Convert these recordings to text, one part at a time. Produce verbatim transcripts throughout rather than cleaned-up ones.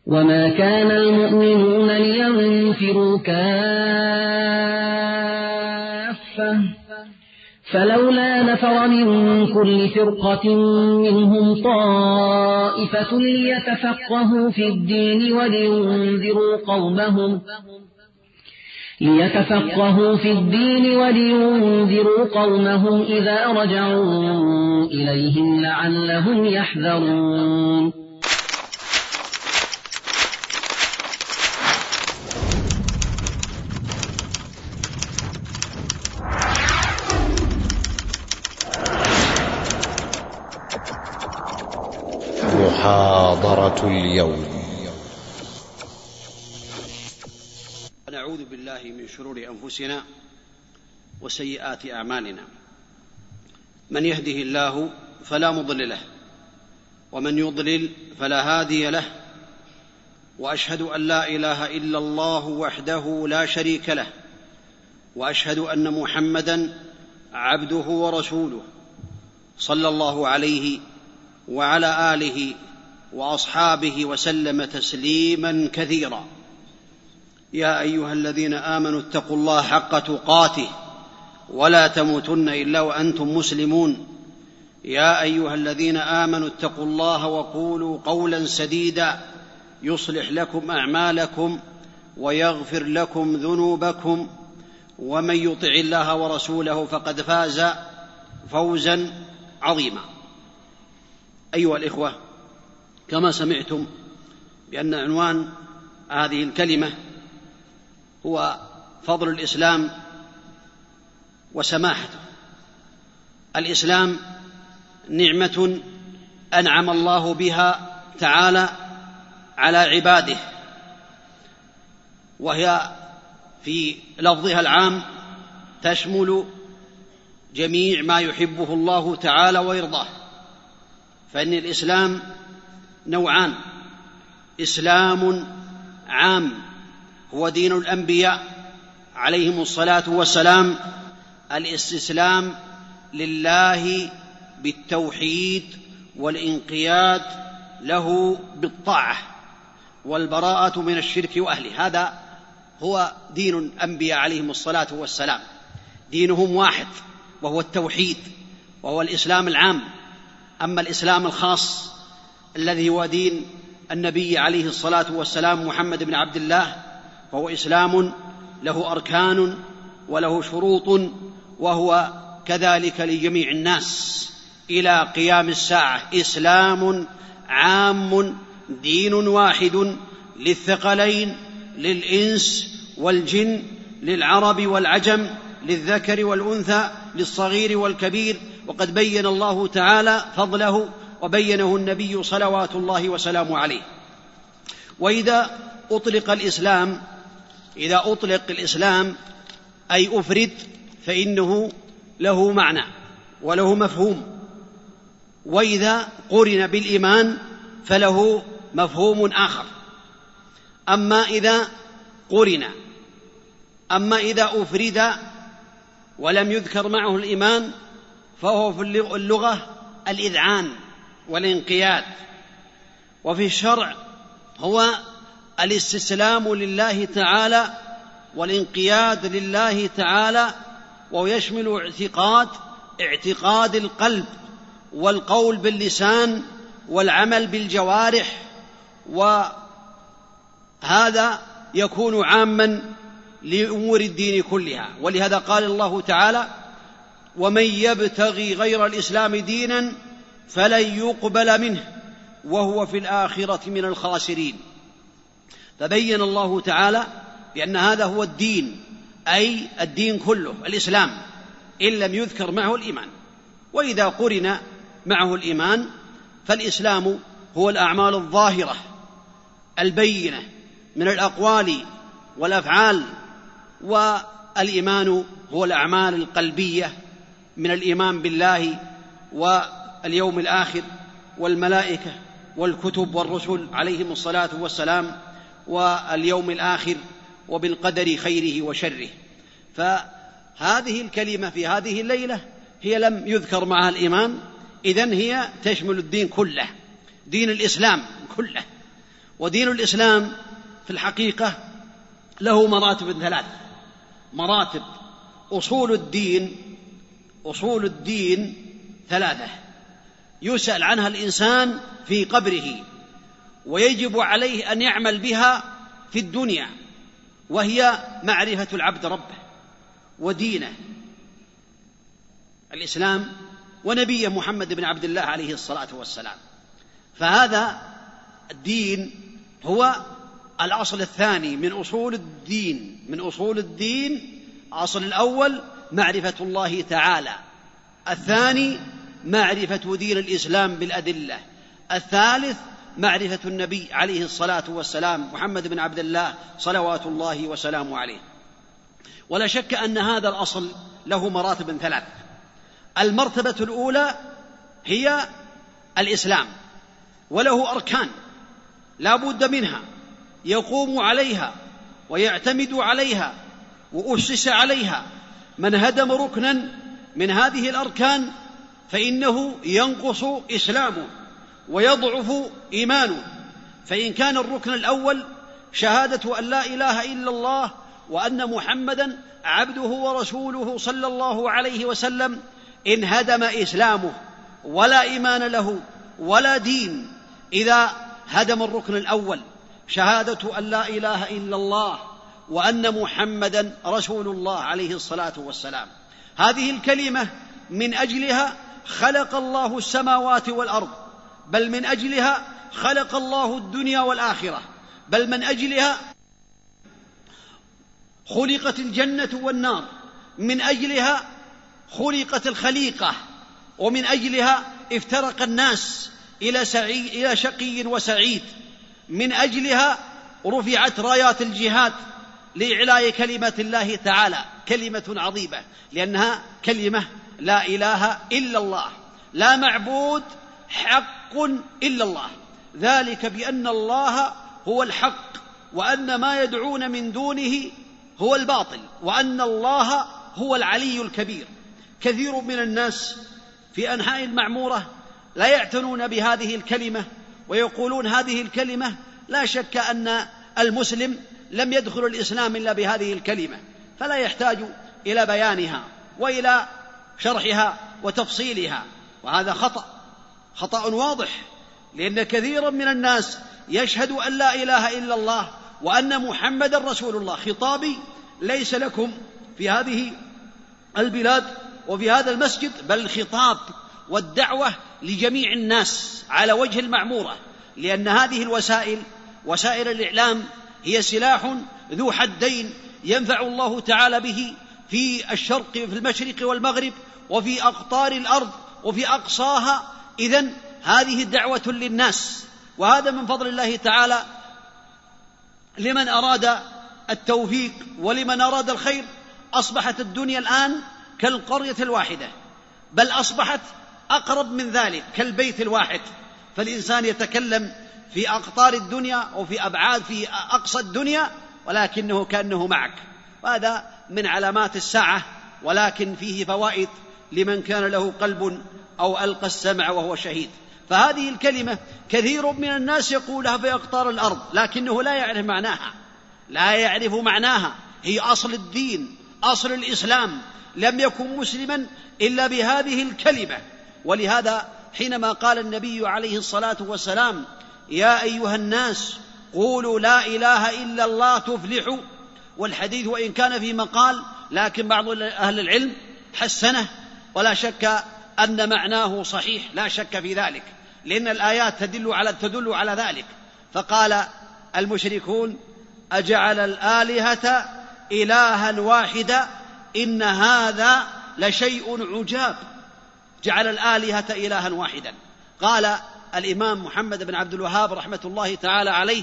وما كان المؤمنون لينفروا كافة فلولا نفر من كل فرقة منهم طائفة ليتفقهوا في الدين ولينذروا قومهم ليتفقهوا في الدين ولينذروا قومهم إذا رجعوا إليهم لعلهم يحذرون. محاضرة اليوم. نعوذ بالله من شرور أنفسنا وسيئات أعمالنا، من يهده الله فلا مضل له ومن يضلل فلا هادي له، وأشهد أن لا إله إلا الله وحده لا شريك له، وأشهد أن محمدًا عبده ورسوله صلى الله عليه وعلى آله وأصحابه وسلم تسليما كثيرا. يا أيها الذين آمنوا اتقوا الله حق تقاته ولا تموتن إلا وأنتم مسلمون. يا أيها الذين آمنوا اتقوا الله وقولوا قولا سديدا يصلح لكم أعمالكم ويغفر لكم ذنوبكم، ومن يطع الله ورسوله فقد فاز فوزا عظيما. أيها الإخوة، كما سمعتم بأن عنوان هذه الكلمة هو فضل الإسلام وسماحته. الإسلام نعمة أنعم الله بها تعالى على عباده، وهي في لفظها العام تشمل جميع ما يحبه الله تعالى ويرضاه، فإن الإسلام نوعان: إسلام عام هو دين الأنبياء عليهم الصلاة والسلام، الاستسلام لله بالتوحيد والانقياد له بالطاعة والبراءة من الشرك وأهله. هذا هو دين الأنبياء عليهم الصلاة والسلام، دينهم واحد وهو التوحيد، وهو الإسلام العام. أما الإسلام الخاص الذي هو دين النبي عليه الصلاة والسلام محمد بن عبد الله، فهو إسلام له أركان وله شروط، وهو كذلك لجميع الناس إلى قيام الساعة. إسلام عام، دين واحد للثقلين، للإنس والجن، للعرب والعجم، للذكر والأنثى، للصغير والكبير، وقد بين الله تعالى فضله وبينه النبي صلوات الله وسلامه عليه. وإذا أطلق الإسلام إذا أطلق الإسلام أي أفرد، فإنه له معنى وله مفهوم، وإذا قرن بالإيمان فله مفهوم آخر. أما إذا قرن أما إذا أفرد ولم يذكر معه الإيمان فهو في اللغة الإذعان والانقياد، وفي الشرع هو الاستسلام لله تعالى والانقياد لله تعالى، ويشمل اعتقاد اعتقاد القلب والقول باللسان والعمل بالجوارح، وهذا يكون عاما لأمور الدين كلها. ولهذا قال الله تعالى: ومن يبتغي غير الإسلام دينا فلن يقبل منه وهو في الآخرة من الخاسرين. فبين الله تعالى بأن هذا هو الدين، أي الدين كله الإسلام، إن لم يذكر معه الإيمان. وإذا قرن معه الإيمان فالإسلام هو الأعمال الظاهرة البينة من الأقوال والأفعال، والإيمان هو الأعمال القلبية من الإيمان بالله واليوم الآخر والملائكة والكتب والرسل عليهم الصلاة والسلام واليوم الآخر وبالقدر خيره وشره. فهذه الكلمة في هذه الليلة هي لم يذكر معها الإيمان، إذن هي تشمل الدين كله، دين الإسلام كله. ودين الإسلام في الحقيقة له مراتب ثلاث مراتب. أصول الدين أصول الدين ثلاثة يسأل عنها الإنسان في قبره، ويجب عليه أن يعمل بها في الدنيا، وهي معرفة العبد ربه ودينه الإسلام ونبيه محمد بن عبد الله عليه الصلاة والسلام. فهذا الدين هو الأصل الثاني من أصول الدين من أصول الدين الأصل الأول معرفة الله تعالى، الثاني معرفة دين الإسلام بالأدلة، الثالث معرفة النبي عليه الصلاة والسلام محمد بن عبد الله صلوات الله وسلامه عليه. ولا شك أن هذا الأصل له مراتب ثلاث. المرتبة الأولى هي الإسلام، وله أركان لا بد منها يقوم عليها ويعتمد عليها وأسس عليها. من هدم ركنا من هذه الأركان فإنه ينقص إسلامه ويضعف إيمانه. فإن كان الركن الأول شهادة أن لا إله إلا الله وأن محمدا عبده ورسوله صلى الله عليه وسلم، إن هدم إسلامه ولا إيمان له ولا دين إذا هدم الركن الأول شهادة أن لا إله إلا الله وأن محمدا رسول الله عليه الصلاة والسلام. هذه الكلمة من أجلها خلق الله السماوات والأرض، بل من أجلها خلق الله الدنيا والآخرة، بل من أجلها خلقت الجنة والنار، من أجلها خلقت الخليقة، ومن أجلها افترق الناس إلى, سعي إلى شقي وسعيد، من أجلها رفعت رايات الجهاد لإعلاء كلمة الله تعالى، كلمة عظيمة لأنها كلمة لا إله إلا الله، لا معبود حق إلا الله، ذلك بأن الله هو الحق وأن ما يدعون من دونه هو الباطل وأن الله هو العلي الكبير. كثير من الناس في أنحاء المعمورة لا يعتنون بهذه الكلمة ويقولون هذه الكلمة لا شك أن المسلم لم يدخل الإسلام إلا بهذه الكلمة، فلا يحتاج إلى بيانها وإلى شرحها وتفصيلها، وهذا خطأ خطأ واضح، لأن كثيرا من الناس يشهد أن لا إله إلا الله وأن محمد رسول الله. خطابي ليس لكم في هذه البلاد وفي هذا المسجد، بل الخطاب والدعوة لجميع الناس على وجه المعمورة، لأن هذه الوسائل وسائل الإعلام هي سلاح ذو حدين ينفع الله تعالى به في الشرق في المشرق والمغرب وفي أقطار الأرض وفي أقصاها. إذن هذه دعوة للناس، وهذا من فضل الله تعالى لمن أراد التوفيق ولمن أراد الخير. أصبحت الدنيا الآن كالقرية الواحدة، بل أصبحت أقرب من ذلك كالبيت الواحد، فالإنسان يتكلم في أقطار الدنيا وفي أبعاد في أقصى الدنيا ولكنه كأنه معك، وهذا من علامات الساعة، ولكن فيه فوائد لمن كان له قلب أو ألقى السمع وهو شهيد. فهذه الكلمة كثير من الناس يقولها في أقطار الأرض لكنه لا يعرف معناها لا يعرف معناها هي أصل الدين، أصل الإسلام. لم يكن مسلما إلا بهذه الكلمة. ولهذا حينما قال النبي عليه الصلاة والسلام يا أيها الناس قولوا لا إله إلا الله تفلحوا، والحديث وإن كان في مقال لكن بعض أهل العلم حسنه، ولا شك أن معناه صحيح، لا شك في ذلك، لأن الآيات تدل على تدل على ذلك. فقال المشركون أجعل الآلهة إلها واحدا إن هذا لشيء عجاب. جعل الآلهة إلها واحدا. قال الإمام محمد بن عبد الوهاب رحمة الله تعالى عليه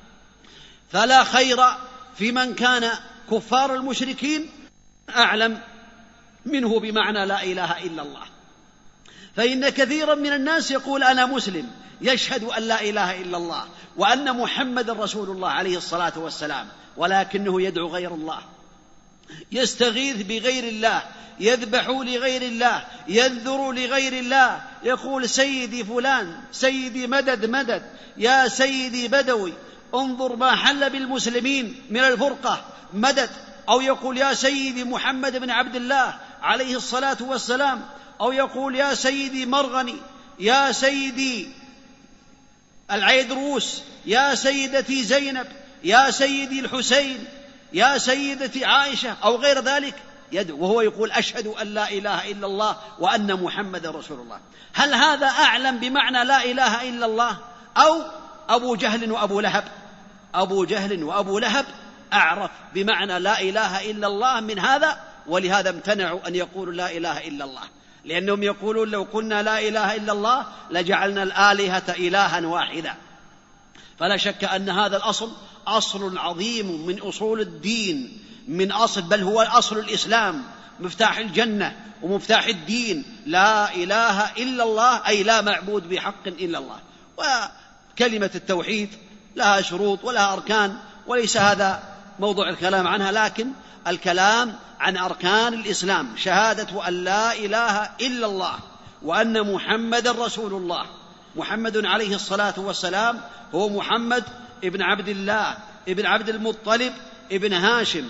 فلا خير في من كان كفار المشركين أعلم منه بمعنى لا إله إلا الله. فإن كثيرا من الناس يقول أنا مسلم، يشهد أن لا إله إلا الله وأن محمد رسول الله عليه الصلاة والسلام، ولكنه يدعو غير الله. يستغيث بغير الله، يذبح لغير الله، ينذر لغير الله، يقول سيدي فلان، سيدي مدد مدد، يا سيدي بدوي، انظر ما حل بالمسلمين من الفرقة مدد، أو يقول يا سيدي محمد بن عبد الله عليه الصلاة والسلام، أو يقول يا سيدي مرغني، يا سيدي العيدروس، يا سيدتي زينب، يا سيدي الحسين، يا سيدتي عائشة، أو غير ذلك، يدعو وهو يقول أشهد أن لا إله إلا الله وأن محمد رسول الله. هل هذا أعلم بمعنى لا إله إلا الله أو أبو جهل وأبو لهب؟ أبو جهل وأبو لهب أعرف بمعنى لا إله إلا الله من هذا، ولهذا امتنعوا أن يقولوا لا إله إلا الله، لأنهم يقولون لو قلنا لا إله إلا الله لجعلنا الآلهة إلها واحدا. فلا شك أن هذا الأصل أصل عظيم من أصول الدين، من أصل بل هو أصل الإسلام، مفتاح الجنة ومفتاح الدين، لا إله إلا الله أي لا معبود بحق إلا الله. وكلمة التوحيد لها شروط ولها أركان، وليس هذا موضوع الكلام عنها، لكن الكلام عن أركان الإسلام شهادة أن لا إله إلا الله وأن محمد رسول الله. محمد عليه الصلاة والسلام هو محمد ابن عبد الله ابن عبد المطلب ابن هاشم،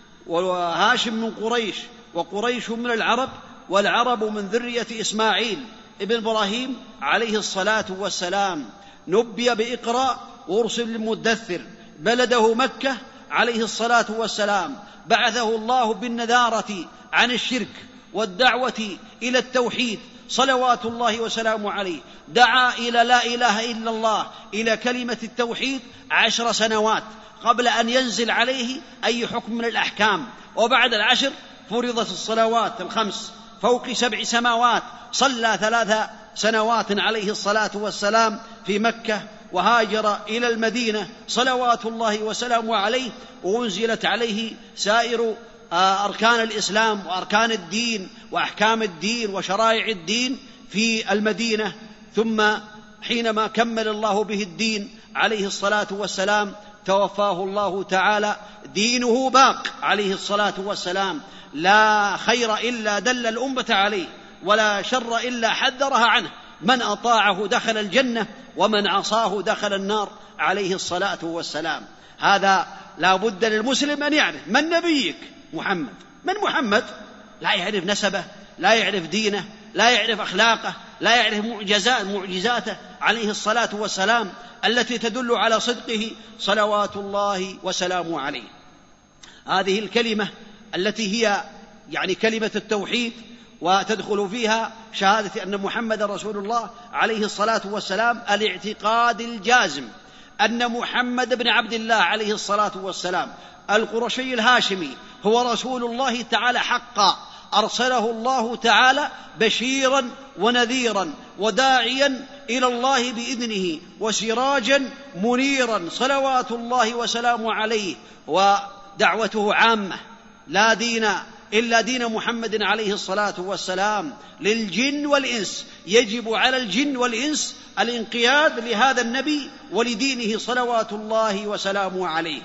وهاشم من قريش، وقريش من العرب، والعرب من ذرية إسماعيل ابن إبراهيم عليه الصلاة والسلام. نبي بإقرأ وأرسل للمدثر، بلده مكة عليه الصلاة والسلام، بعثه الله بالنذارة عن الشرك والدعوة إلى التوحيد صلوات الله وسلامه عليه. دعا إلى لا إله إلا الله، إلى كلمة التوحيد عشر سنوات قبل أن ينزل عليه أي حكم من الأحكام، وبعد العشر فرضت الصلوات الخمس فوق سبع سماوات. صلى ثلاث سنوات عليه الصلاة والسلام في مكة، وهاجر إلى المدينة صلوات الله وسلامه عليه، وأنزلت عليه سائر أركان الإسلام وأركان الدين وأحكام الدين وشرائع الدين في المدينة. ثم حينما كمل الله به الدين عليه الصلاة والسلام توفاه الله تعالى، دينه باق عليه الصلاة والسلام، لا خير إلا دل الأمة عليه، ولا شر إلا حذرها عنه، من أطاعه دخل الجنة ومن عصاه دخل النار عليه الصلاة والسلام. هذا لا بد للمسلم أن يعرف من نبيك محمد. من محمد؟ لا يعرف نسبه، لا يعرف دينه، لا يعرف أخلاقه، لا يعرف معجزات معجزاته عليه الصلاة والسلام التي تدل على صدقه صلوات الله وسلامه عليه. هذه الكلمة التي هي يعني كلمة التوحيد، وتدخل فيها شهادة أن محمد رسول الله عليه الصلاة والسلام، الاعتقاد الجازم أن محمد بن عبد الله عليه الصلاة والسلام القرشي الهاشمي هو رسول الله تعالى حقا، أرسله الله تعالى بشيرا ونذيرا وداعيا إلى الله بإذنه وسراجا منيرا صلوات الله وسلامه عليه. ودعوته عامة، لا دين إلا دين محمد عليه الصلاة والسلام للجن والإنس، يجب على الجن والإنس الانقياد لهذا النبي ولدينه صلوات الله وسلامه عليه.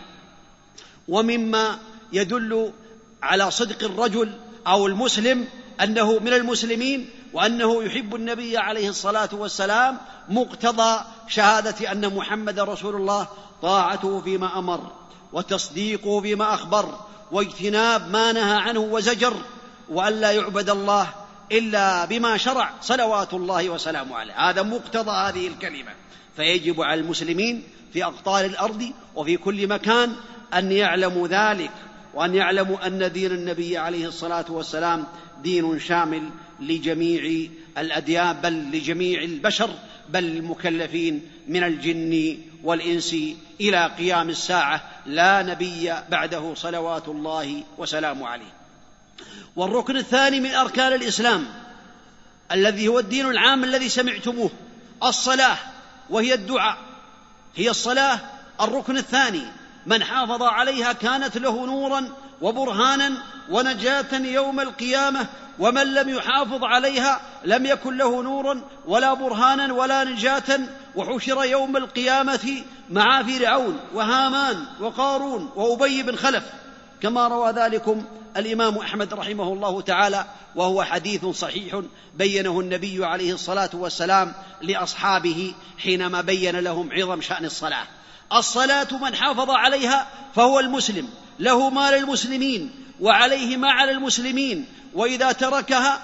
ومما يدل على صدق الرجل أو المسلم أنه من المسلمين وأنه يحب النبي عليه الصلاة والسلام مقتضى شهادة أن محمد رسول الله طاعته فيما أمر، وتصديقه فيما أخبر، واجتناب ما نهى عنه وزجر، وأن لا يعبد الله إلا بما شرع صلوات الله وسلامه عليه. هذا مقتضى هذه الكلمة. فيجب على المسلمين في أقطار الأرض وفي كل مكان أن يعلموا ذلك، وأن يعلموا أن دين النبي عليه الصلاة والسلام دين شامل لجميع الأديان، بل لجميع البشر، بل المكلفين من الجن والإنس إلى قيام الساعة، لا نبي بعده صلوات الله وسلامه عليه. والركن الثاني من أركان الإسلام الذي هو الدين العام الذي سمعتموه، الصلاة، وهي الدعاء، هي الصلاة الركن الثاني. من حافظ عليها كانت له نورا وبرهانا ونجاة يوم القيامة، ومن لم يحافظ عليها لم يكن له نورا ولا برهانا ولا نجاة، وحشر يوم القيامة مع فرعون وهامان وقارون وأبي بن خلف كما روى ذلكم الإمام أحمد رحمه الله تعالى، وهو حديث صحيح بينه النبي عليه الصلاة والسلام لأصحابه حينما بين لهم عظم شأن الصلاة. الصلاة من حافظ عليها فهو المسلم، له ما للمسلمين وعليه ما على المسلمين، وإذا تركها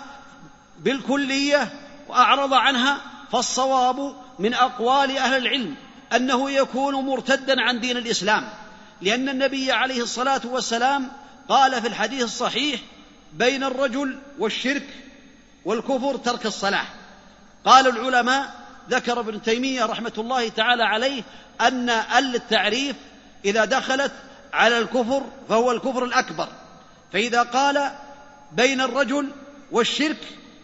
بالكلية وأعرض عنها فالصواب من أقوال أهل العلم أنه يكون مرتدا عن دين الإسلام، لأن النبي عليه الصلاة والسلام قال في الحديث الصحيح: بين الرجل والشرك والكفر ترك الصلاة. قال العلماء، ذكر ابن تيمية رحمة الله تعالى عليه، أن ال التعريف إذا دخلت على الكفر فهو الكفر الأكبر، فإذا قال بين الرجل والشرك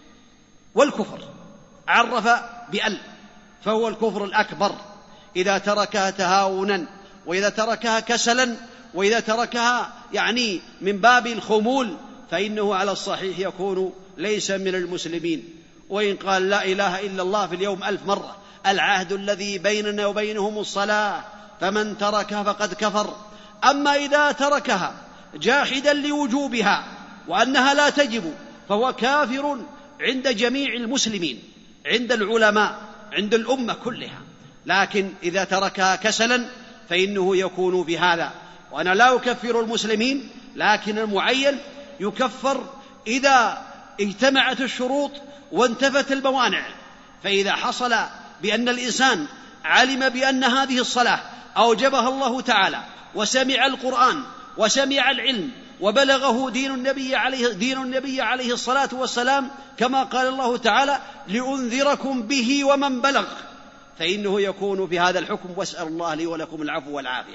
والكفر عرف بأل فهو الكفر الأكبر إذا تركها تهاونا، وإذا تركها كسلا، وإذا تركها يعني من باب الخمول، فإنه على الصحيح يكون ليس من المسلمين. وإن قال لا إله إلا الله في اليوم ألف مرة: العهد الذي بيننا وبينهم الصلاة فمن تركها فقد كفر. أما إذا تركها جاحدا لوجوبها وأنها لا تجب فهو كافر عند جميع المسلمين، عند العلماء، عند الأمة كلها. لكن إذا تركها كسلا فإنه يكون بهذا. وأنا لا أكفر المسلمين، لكن المعين يكفر إذا اجتمعت الشروط وانتفت الموانع. فإذا حصل بأن الإنسان علم بأن هذه الصلاة أوجبها الله تعالى، وسمع القرآن وسمع العلم، وبلغه دين النبي عليه, دين النبي عليه الصلاة والسلام كما قال الله تعالى: لأنذركم به ومن بلغ، فإنه يكون في هذا الحكم. واسأل الله لي ولكم العفو والعافية.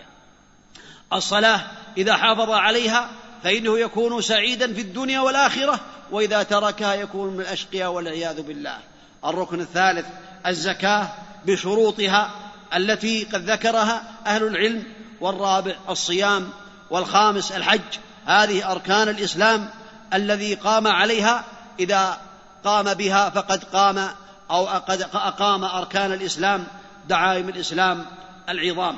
الصلاة إذا حافظ عليها فإنه يكون سعيدا في الدنيا والآخرة، وإذا تركها يكون من الأشقياء والعياذ بالله. الركن الثالث الزكاة بشروطها التي قد ذكرها أهل العلم. والرابع الصيام. والخامس الحج. هذه أركان الإسلام الذي قام عليها، إذا قام بها فقد قام أو قد أقام أركان الإسلام، دعائم الإسلام العظام.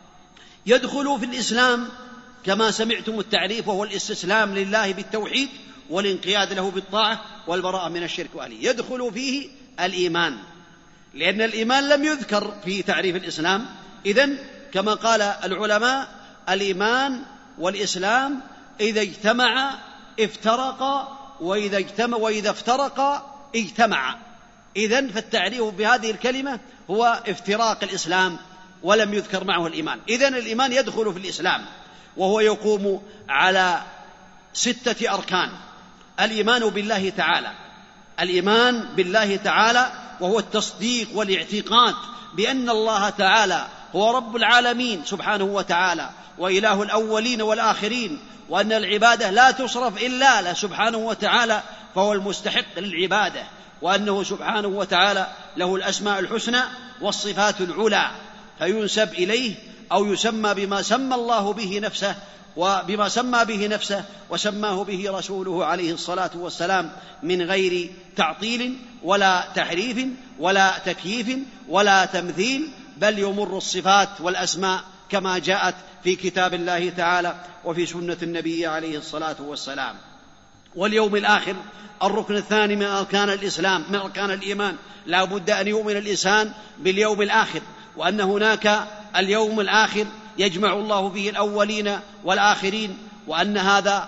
يدخل في الإسلام كما سمعتم التعريف، وهو الاستسلام لله بالتوحيد والانقياد له بالطاعة والبراءة من الشرك وأهله. يدخل فيه الإيمان، لأن الإيمان لم يذكر في تعريف الإسلام. إذن كما قال العلماء: الإيمان والإسلام إذا اجتمع افترقا، وإذا اجتمع وإذا افترقا اجتمعا. إذن فالتعريف بهذه الكلمة هو افتراق الإسلام، ولم يذكر معه الإيمان. إذن الإيمان يدخل في الإسلام، وهو يقوم على ستة أركان. الإيمان بالله تعالى، الإيمان بالله تعالى وهو التصديق والاعتقاد بأن الله تعالى هو رب العالمين سبحانه وتعالى، وإله الأولين والآخرين، وأن العبادة لا تصرف إلا له سبحانه وتعالى، فهو المستحق للعبادة، وأنه سبحانه وتعالى له الأسماء الحسنى والصفات العلى، فينسب إليه أو يسمى بما سمى الله به نفسه وبما سمى به نفسه وسماه به رسوله عليه الصلاة والسلام، من غير تعطيل ولا تحريف ولا تكييف ولا تمثيل، بل يمر الصفات والأسماء كما جاءت في كتاب الله تعالى وفي سنة النبي عليه الصلاة والسلام. واليوم الآخر الركن الثاني من أركان الإسلام، من أركان الإيمان. لا بد أن يؤمن الإنسان باليوم الآخر، وأن هناك اليوم الآخر يجمع الله فيه الأولين والآخرين، وأن هذا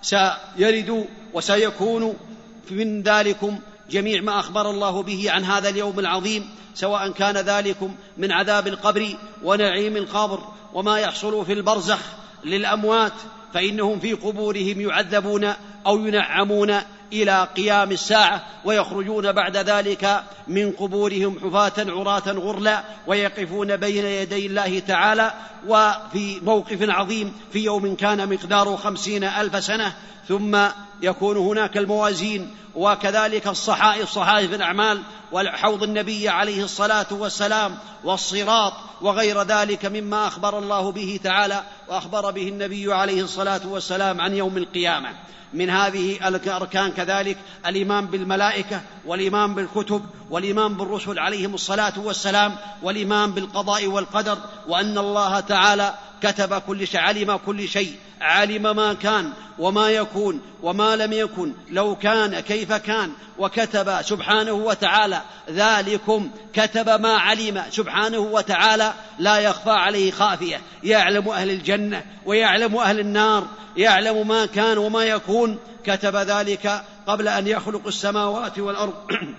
سيرد وسيكون من ذلكم جميع ما أخبر الله به عن هذا اليوم العظيم، سواء كان ذلكم من عذاب القبر ونعيم القبر وما يحصل في البرزخ للأموات، فإنهم في قبورهم يعذبون أو ينعمون إلى قيام الساعة، ويخرجون بعد ذلك من قبورهم حفاة عراة غرلا، ويقفون بين يدي الله تعالى وفي موقف عظيم في يوم كان مقداره خمسين ألف سنة. ثم يكون هناك الموازين، وكذلك الصحائف صحائف الأعمال، والحوض النبي عليه الصلاة والسلام، والصراط، وغير ذلك مما أخبر الله به تعالى وأخبر به النبي عليه الصلاة والسلام عن يوم القيامة. من هذه الأركان كذلك الإيمان بالملائكة، والإيمان بالكتب، والإيمان بالرسل عليهم الصلاة والسلام، والإيمان بالقضاء والقدر، وأن الله تعالى كتب كل شيء، علم كل شيء، علم ما كان وما يكون وما لم يكن، لو كان كيف كان، وكتب سبحانه وتعالى ذلكم، كتب ما علم سبحانه وتعالى، لا يخفى عليه خافية، يعلم أهل الجنة ويعلم أهل النار، يعلم ما كان وما يكون، كتب ذلك قبل أن يخلق السماوات والأرض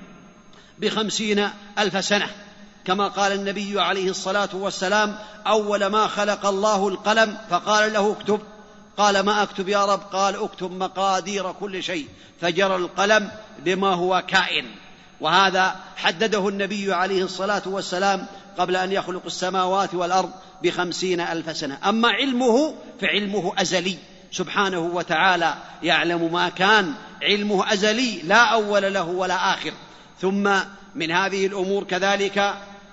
بخمسين ألف سنة، كما قال النبي عليه الصلاة والسلام: أول ما خلق الله القلم فقال له اكتب، قال: ما أكتب يا رب؟ قال: اكتب مقادير كل شيء، فجرى القلم بما هو كائن. وهذا حدده النبي عليه الصلاة والسلام قبل أن يخلق السماوات والأرض بخمسين ألف سنة. أما علمه فعلمه أزلي سبحانه وتعالى، يعلم ما كان، علمه أزلي لا أول له ولا آخر. ثم من هذه الأمور كذلك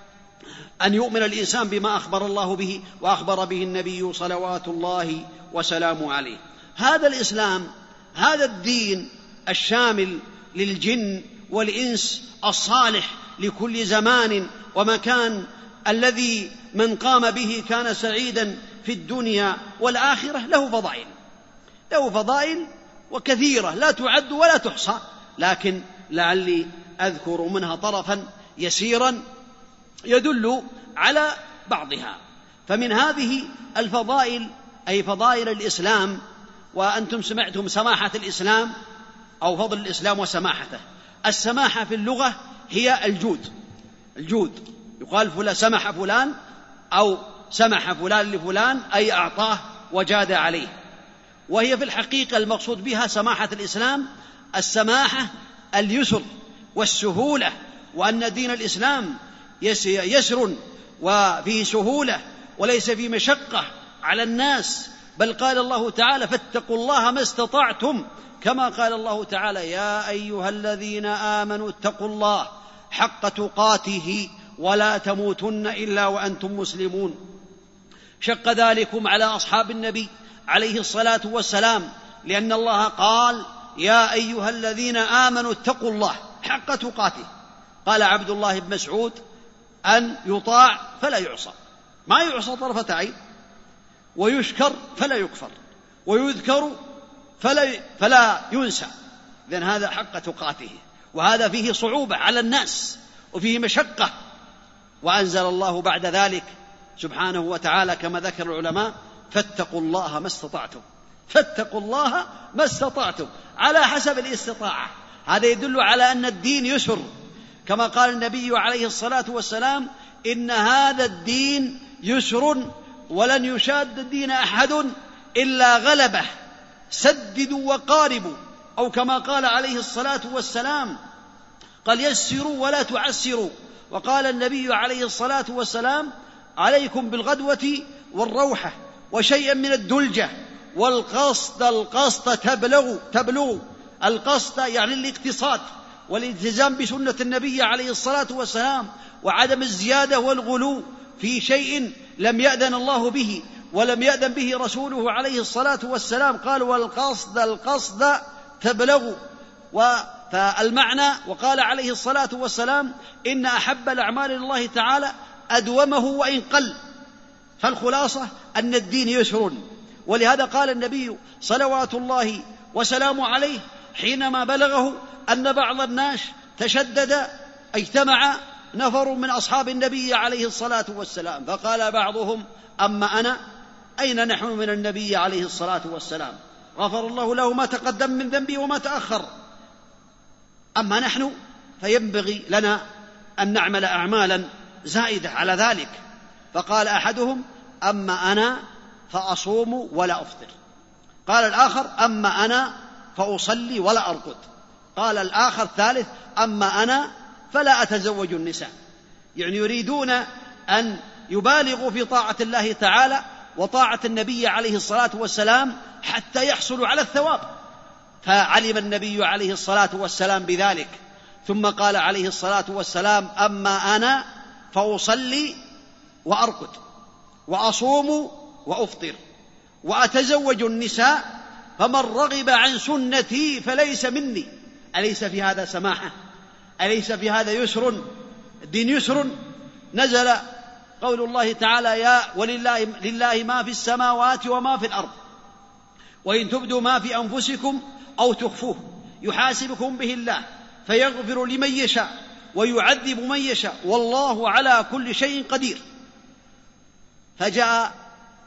أن يؤمن الإنسان بما أخبر الله به وأخبر به النبي صلوات الله وسلامه عليه. هذا الإسلام، هذا الدين الشامل للجن والإنس، الصالح لكل زمان ومكان، الذي من قام به كان سعيدا في الدنيا والآخرة، له فضائل، له فضائل وكثيرة لا تعد ولا تحصى، لكن لعلي أذكر منها طرفا يسيرا يدل على بعضها. فمن هذه الفضائل، أي فضائل الإسلام، وأنتم سمعتم سماحة الإسلام أو فضل الإسلام وسماحته. السماحة في اللغة هي الجود، الجود يقال فلان سمح فلان أو سمح فلان لفلان، أي أعطاه وجاد عليه. وهي في الحقيقة المقصود بها سماحة الإسلام السماحة، اليسر والسهولة، وأن دين الإسلام يسر وفيه سهولة وليس فيه مشقة على الناس، بل قال الله تعالى: فاتقوا الله ما استطعتم، كما قال الله تعالى: يا أيها الذين آمنوا اتقوا الله حق تقاته ولا تموتن إلا وأنتم مسلمون. شق ذلكم على أصحاب النبي عليه الصلاة والسلام، لأن الله قال: يا أيها الذين آمنوا اتقوا الله حق تقاته. قال عبد الله بن مسعود: أن يطاع فلا يعصى، ما يعصى طرفة عين، ويشكر فلا يكفر، ويذكر فلا, فلا ينسى. إذن هذا حق تقاته، وهذا فيه صعوبة على الناس وفيه مشقة. وأنزل الله بعد ذلك سبحانه وتعالى كما ذكر العلماء: فاتقوا الله ما استطعتم، فاتقوا الله ما استطعتم، على حسب الاستطاعة. هذا يدل على أن الدين يسر، كما قال النبي عليه الصلاة والسلام: إن هذا الدين يسر ولن يشاد الدين أحد إلا غلبه، سددوا وقاربوا، أو كما قال عليه الصلاة والسلام قال: يسروا ولا تعسروا. وقال النبي عليه الصلاة والسلام: عليكم بالغدوة والروحة وشيئا من الدلجة، والقصد القصد تبلغ تبلغ القصد يعني الاقتصاد والالتزام بسنة النبي عليه الصلاة والسلام، وعدم الزيادة والغلو في شيء لم يأذن الله به ولم يأذن به رسوله عليه الصلاة والسلام. قال: والقصد القصد تبلغ. فالمعنى، وقال عليه الصلاة والسلام: إن أحب الأعمال لله تعالى أدومه وإن قل. فالخلاصة أن الدين يسر، ولهذا قال النبي صلوات الله وسلامه عليه حينما بلغه أن بعض الناس تشدد، اجتمع نفر من أصحاب النبي عليه الصلاة والسلام، فقال بعضهم: أما أنا أين نحن من النبي عليه الصلاة والسلام؟ غفر الله له ما تقدم من ذنبه وما تأخر، أما نحن فينبغي لنا أن نعمل أعمالا زائدة على ذلك. فقال أحدهم: أما أنا فأصوم ولا أفطر. قال الآخر: أما أنا فأصلي ولا أرقد. قال الآخر الثالث: أما أنا فلا أتزوج النساء. يعني يريدون أن يبالغوا في طاعة الله تعالى وطاعة النبي عليه الصلاة والسلام حتى يحصلوا على الثواب. فعلم النبي عليه الصلاة والسلام بذلك، ثم قال عليه الصلاة والسلام: أما أنا فأصلي وأرقد وأصوم وأفطر وأتزوج النساء، فمن رغب عن سنتي فليس مني. أليس في هذا سماحة؟ أليس في هذا يسر؟ الدين يسر. نزل قول الله تعالى: يا ولله لله ما في السماوات وما في الأرض. وإن تبدوا ما في أنفسكم أو تخفوه يحاسبكم به الله فيغفر لمن يشاء ويعذب من يشاء والله على كل شيء قدير. فجاء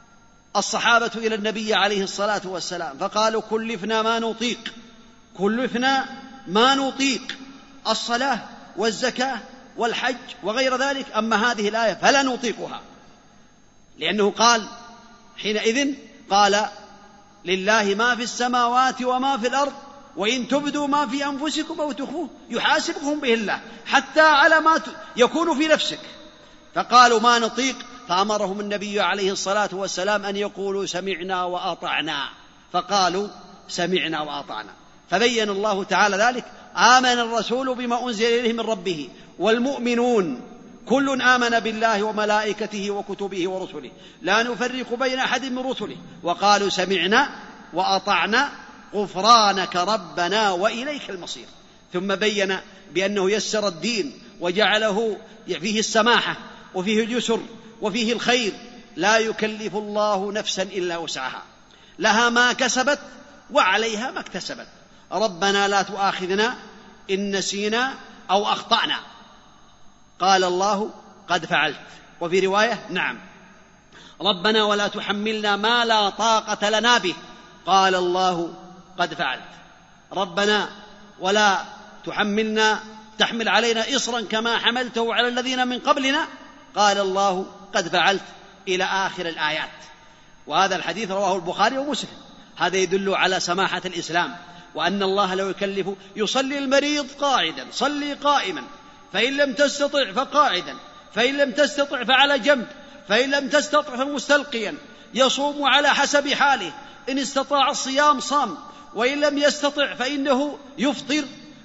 الصحابة إلى النبي عليه الصلاة والسلام فقالوا كلفنا ما نطيق كلفنا ما نطيق الصلاة والزكاة والحج وغير ذلك، أما هذه الآية فلا نطيقها، لأنه قال حينئذ قال لله ما في السماوات وما في الأرض وإن تبدوا ما في أنفسكم أو تخفوه يحاسبكم به الله حتى على ما يكون في نفسك. فقالوا ما نطيق، فأمرهم النبي عليه الصلاة والسلام أن يقولوا سمعنا وأطعنا، فقالوا سمعنا وأطعنا. فبين الله تعالى ذلك: آمن الرسول بما أنزل إليه من ربه والمؤمنون كل آمن بالله وملائكته وكتبه ورسله لا نفرق بين أحد من رسله وقالوا سمعنا وأطعنا غفرانك ربنا وإليك المصير. ثم بين بأنه يسر الدين وجعله فيه السماحة وفيه اليسر وفيه الخير، لا يكلف الله نفسا إلا وسعها، لها ما كسبت وعليها ما اكتسبت. ربنا لا تؤاخذنا إن نسينا أو أخطأنا، قال الله قد فعلت. وفي رواية نعم ربنا ولا تحملنا ما لا طاقة لنا به، قال الله قد فعلت. ربنا ولا تحملنا تحمل علينا إصرا كما حملته على الذين من قبلنا، قال الله قد فعلت، إلى آخر الآيات. وهذا الحديث رواه البخاري ومسلم. هذا يدل على سماحة الإسلام، وأن الله لو يكلف يصلي المريض قاعدا صلي قائما، فإن لم تستطع فقاعدا، فإن لم تستطع فعلى جنب، فإن لم تستطع فمستلقيا، يصوم على حسب حاله، إن استطاع الصيام صام، وإن لم يستطع فإنه يفطر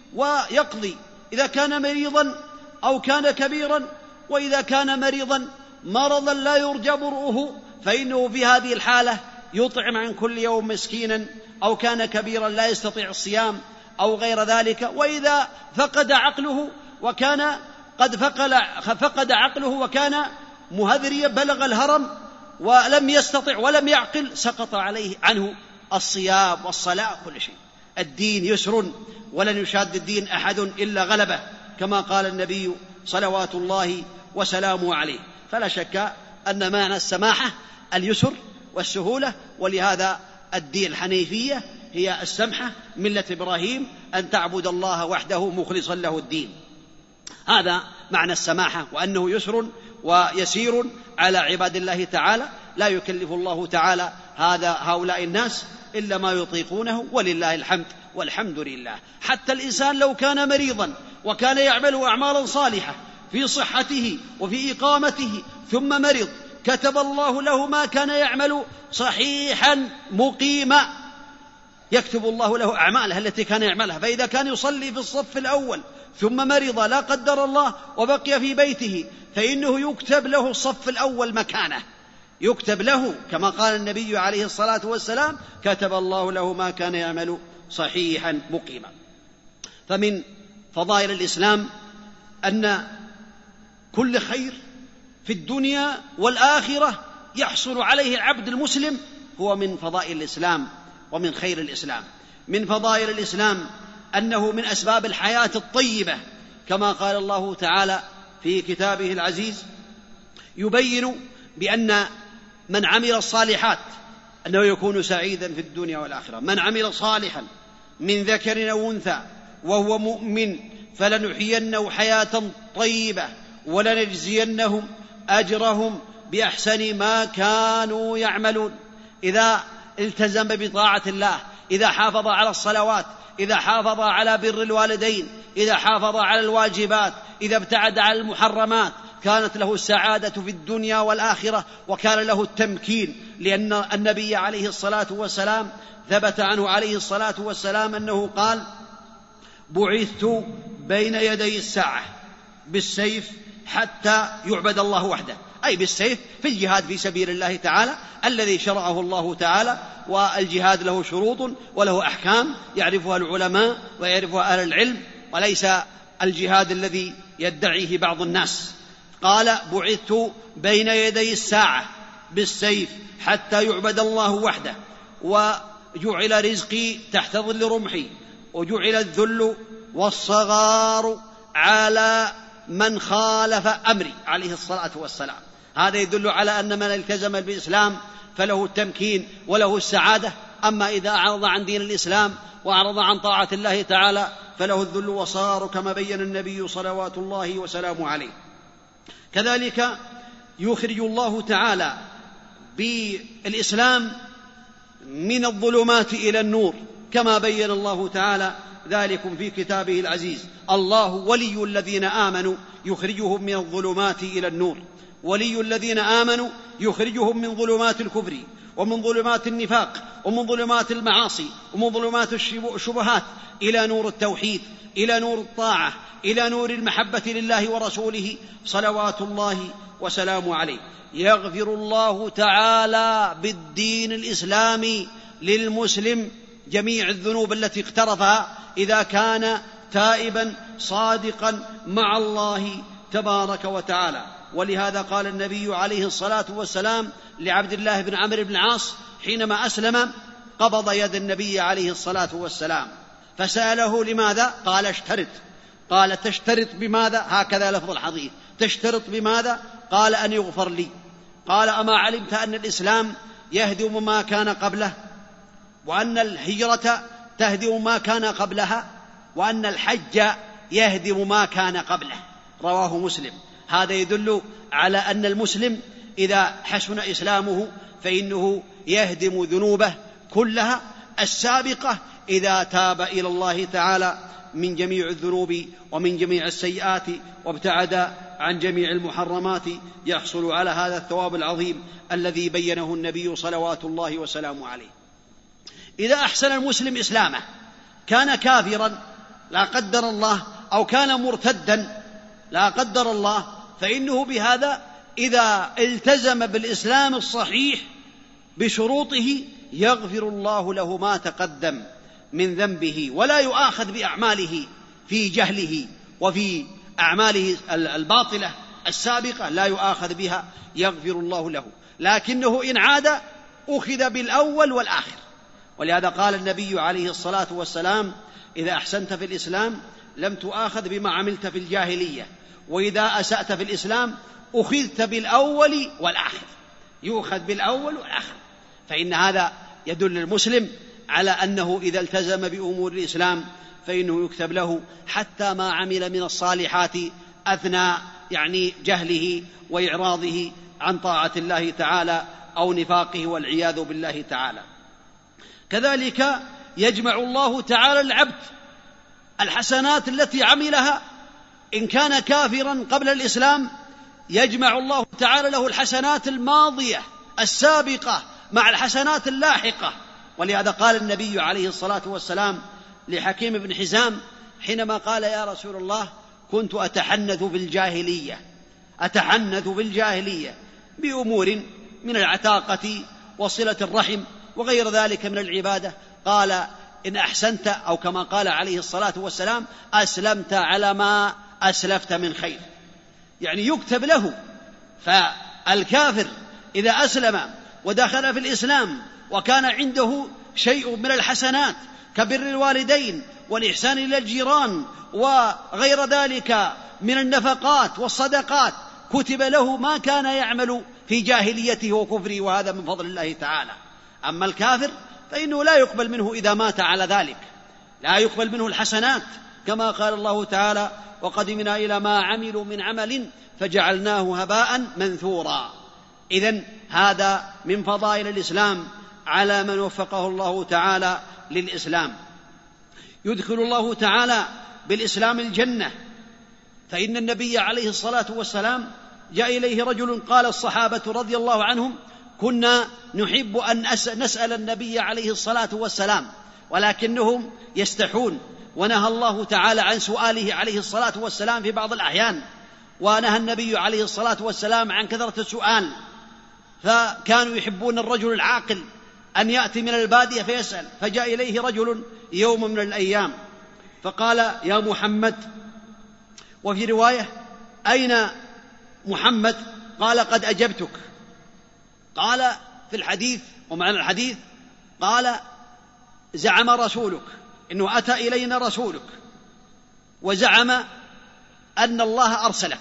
ويقضي إذا كان مريضا أو كان كبيرا. وإذا كان مريضا مرضا لا يرجى برؤه فإنه في هذه الحالة يطعم عن كل يوم مسكينا، أو كان كبيرا لا يستطيع الصيام أو غير ذلك. وإذا فقد عقله وكان قد فقد عقله وكان مهذريا بلغ الهرم ولم يستطع ولم يعقل، سقط عليه عنه الصيام والصلاة كل شيء. الدين يسر ولن يشاد الدين أحد إلا غلبه، كما قال النبي صلوات الله وسلامه عليه. فلا شك أن معنى السماحة اليسر والسهولة، ولهذا الدين الحنيفية هي السمحة، ملة إبراهيم أن تعبد الله وحده مخلصا له الدين. هذا معنى السماحة، وأنه يسر ويسير على عباد الله تعالى، لا يكلف الله تعالى هذا هؤلاء الناس إلا ما يطيقونه، ولله الحمد والحمد لله. حتى الإنسان لو كان مريضا وكان يعمل أعمالا صالحة في صحته وفي إقامته ثم مرض، كتب الله له ما كان يعمل صحيحا مقيما، يكتب الله له أعماله التي كان يعملها. فإذا كان يصلي في الصف الأول ثم مرض لا قدر الله وبقي في بيته، فإنه يكتب له الصف الأول مكانه، يكتب له كما قال النبي عليه الصلاة والسلام: كتب الله له ما كان يعمل صحيحا مقيما. فمن فضائل الإسلام أن كل خير في الدنيا والآخرة يحصل عليه العبد المسلم هو من فضائل الإسلام ومن خير الإسلام. من فضائل الإسلام أنه من أسباب الحياة الطيبة، كما قال الله تعالى في كتابه العزيز يبين بأن من عمل الصالحات أنه يكون سعيدا في الدنيا والآخرة. من عمل صالحا من ذكر أو أنثى وهو مؤمن فلنحيينه حياة طيبة ولنجزينهم أجرهم بأحسن ما كانوا يعملون. إذا التزم بطاعة الله، إذا حافظ على الصلوات، إذا حافظ على بر الوالدين، إذا حافظ على الواجبات، إذا ابتعد عن المحرمات، كانت له السعادة في الدنيا والآخرة، وكان له التمكين. لأن النبي عليه الصلاة والسلام ثبت عنه عليه الصلاة والسلام أنه قال: بعثت بين يدي الساعة بالسيف حتى يعبد الله وحده، أي بالسيف في الجهاد في سبيل الله تعالى الذي شرعه الله تعالى. والجهاد له شروط وله أحكام يعرفها العلماء ويعرفها أهل العلم، وليس الجهاد الذي يدعيه بعض الناس. قال: بعثت بين يدي الساعة بالسيف حتى يعبد الله وحده. جعل رزقي تحت ظل رمحي، وجعل الذل والصغار على من خالف أمري عليه الصلاة والسلام. هذا يدل على أن من التزم بالإسلام فله التمكين وله السعادة. أما إذا أعرض عن دين الإسلام وأعرض عن طاعة الله تعالى فله الذل والصغار، كما بين النبي صلوات الله وسلامه عليه. كذلك يخرج الله تعالى بالإسلام من الظلمات إلى النور، كما بين الله تعالى ذلكم في كتابه العزيز: الله ولي الذين آمنوا يخرجهم من الظلمات إلى النور. ولي الذين آمنوا يخرجهم من ظلمات الكفر ومن ظلمات النفاق ومن ظلمات المعاصي ومن ظلمات الشبهات إلى نور التوحيد، إلى نور الطاعة، إلى نور المحبة لله ورسوله صلوات الله وسلامه عليه. يغفر الله تعالى بالدين الإسلامي للمسلم جميع الذنوب التي اقترفها إذا كان تائبا صادقا مع الله تبارك وتعالى. ولهذا قال النبي عليه الصلاة والسلام لعبد الله بن عمرو بن العاص حينما أسلم، قبض يد النبي عليه الصلاة والسلام فسأله: لماذا؟ قال: اشترط. قال: تشترط بماذا؟ هكذا لفظ الحديث: تشترط بماذا؟ قال: أن يغفر لي. قال: أما علمت أن الإسلام يهدم ما كان قبله، وأن الهجرة تهدم ما كان قبلها، وأن الحج يهدم ما كان قبله؟ رواه مسلم. هذا يدل على أن المسلم إذا حسن إسلامه فإنه يهدم ذنوبه كلها السابقة إذا تاب إلى الله تعالى من جميع الذنوب ومن جميع السيئات وابتعد عن جميع المحرمات، يحصل على هذا الثواب العظيم الذي بينه النبي صلوات الله وسلامه عليه. إذا أحسن المسلم إسلامه كان كافرا لا قدر الله أو كان مرتدا لا قدر الله، فإنه بهذا إذا التزم بالإسلام الصحيح بشروطه يغفر الله له ما تقدم من ذنبه، ولا يؤاخذ بأعماله في جهله وفي أعماله الباطلة السابقة لا يؤاخذ بها، يغفر الله له. لكنه إن عاد أخذ بالأول والآخر. ولهذا قال النبي عليه الصلاة والسلام: إذا أحسنت في الإسلام لم تؤاخذ بما عملت في الجاهلية، وإذا أسأت في الإسلام أخذت بالأول والآخر. يؤخذ بالأول والآخر. فإن هذا يدل المسلم على أنه إذا التزم بأمور الإسلام فإنه يكتب له حتى ما عمل من الصالحات أثناء يعني جهله وإعراضه عن طاعة الله تعالى أو نفاقه والعياذ بالله تعالى. كذلك يجمع الله تعالى العبد الحسنات التي عملها إن كان كافرا قبل الإسلام، يجمع الله تعالى له الحسنات الماضية السابقة مع الحسنات اللاحقة. ولهذا قال النبي عليه الصلاة والسلام لحكيم بن حزام حينما قال: يا رسول الله، كنت أتحنث في الجاهلية أتحنث في الجاهلية بأمور من العتاقة وصلة الرحم وغير ذلك من العبادة. قال: إن أحسنت، أو كما قال عليه الصلاة والسلام: أسلمت على ما أسلفت من خير. يعني يكتب له. فالكافر إذا أسلم ودخل في الإسلام وكان عنده شيء من الحسنات كبر الوالدين والإحسان إلى الجيران وغير ذلك من النفقات والصدقات، كتب له ما كان يعمل في جاهليته وكفره، وهذا من فضل الله تعالى. أما الكافر فإنه لا يقبل منه إذا مات على ذلك، لا يقبل منه الحسنات، كما قال الله تعالى: وقدمنا إلى ما عملوا من عمل فجعلناه هباء منثورا. إذن هذا من فضائل الإسلام على من وفقه الله تعالى للإسلام. يدخل الله تعالى بالإسلام الجنة، فإن النبي عليه الصلاة والسلام جاء إليه رجل قال الصحابة رضي الله عنهم: كنا نحب أن نسأل النبي عليه الصلاة والسلام ولكنهم يستحون، ونهى الله تعالى عن سؤاله عليه الصلاة والسلام في بعض الأحيان، ونهى النبي عليه الصلاة والسلام عن كثرة السؤال، فكانوا يحبون الرجل العاقل أن يأتي من البادية فيسأل. فجاء إليه رجل يوم من الأيام فقال: يا محمد، وفي رواية: أين محمد؟ قال: قد أجبتك. قال في الحديث ومعنى الحديث قال: زعم رسولك إنه أتى إلينا رسولك وزعم أن الله أرسلك.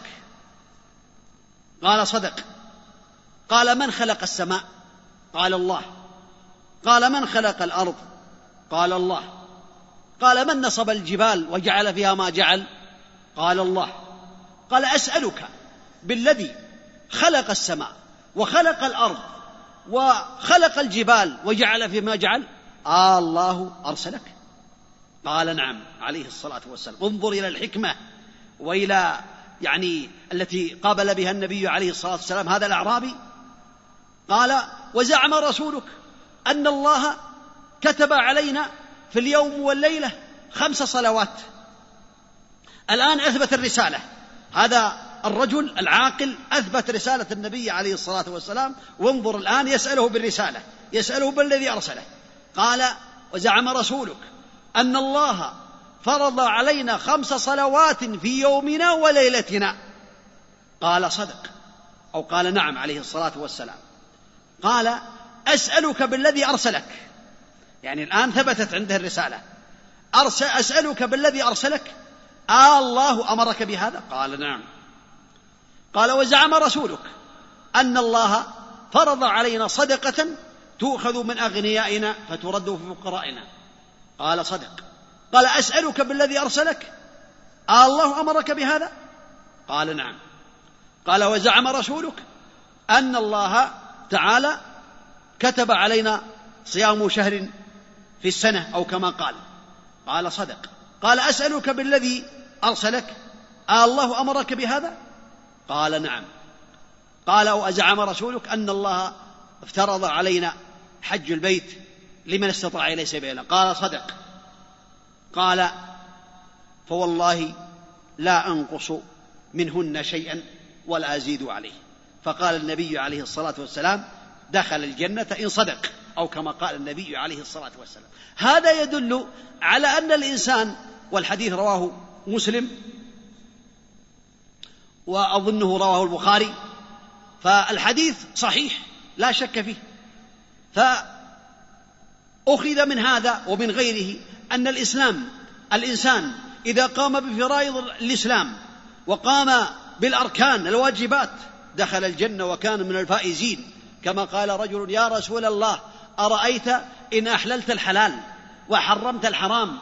قال صدق. قال من خلق السماء؟ قال الله. قال من خلق الأرض؟ قال الله. قال من نصب الجبال وجعل فيها ما جعل؟ قال الله. قال أسألك بالذي خلق السماء وخلق الأرض وخلق الجبال وجعل فيها ما جعل؟ آه الله أرسلك؟ قال نعم عليه الصلاة والسلام. انظر إلى الحكمة وإلى يعني التي قابل بها النبي عليه الصلاة والسلام هذا الأعرابي. قال وزعم رسولك أن الله كتب علينا في اليوم والليلة خمس صلوات. الآن أثبت الرسالة، هذا الرجل العاقل أثبت رسالة النبي عليه الصلاة والسلام، وانظر الآن يسأله بالرسالة، يسأله بالذي أرسله. قال وزعم رسولك أن الله فرض علينا خمس صلوات في يومنا وليلتنا. قال صدق، أو قال نعم عليه الصلاة والسلام. قال أسألك بالذي أرسلك، يعني الآن ثبتت عنده الرسالة. أرسل أسألك بالذي أرسلك، آه الله أمرك بهذا؟ قال نعم. قال وزعم رسولك أن الله فرض علينا صدقة تؤخذ من أغنيائنا فترد في فقرائنا. قال صدق. قال أسألك بالذي أرسلك، آه الله أمرك بهذا؟ قال نعم. قال وزعم رسولك أن الله تعالى كتب علينا صيام شهر في السنة أو كما قال. قال صدق. قال أسألك بالذي أرسلك، آه الله أمرك بهذا؟ قال نعم. قال وأزعم رسولك أن الله افترض علينا حج البيت لمن استطاع إليه سبيلا؟ قال صدق. قال فوالله لا أنقص منهن شيئا ولا أزيد عليه. فقال النبي عليه الصلاة والسلام دخل الجنة إن صدق، أو كما قال النبي عليه الصلاة والسلام. هذا يدل على أن الإنسان، والحديث رواه مسلم وأظنه رواه البخاري، فالحديث صحيح لا شك فيه. فأخذ من هذا ومن غيره أن الإسلام الإنسان إذا قام بفرائض الإسلام وقام بالأركان الواجبات دخل الجنة وكان من الفائزين. كما قال رجل يا رسول الله أرأيت إن أحللت الحلال وحرمت الحرام،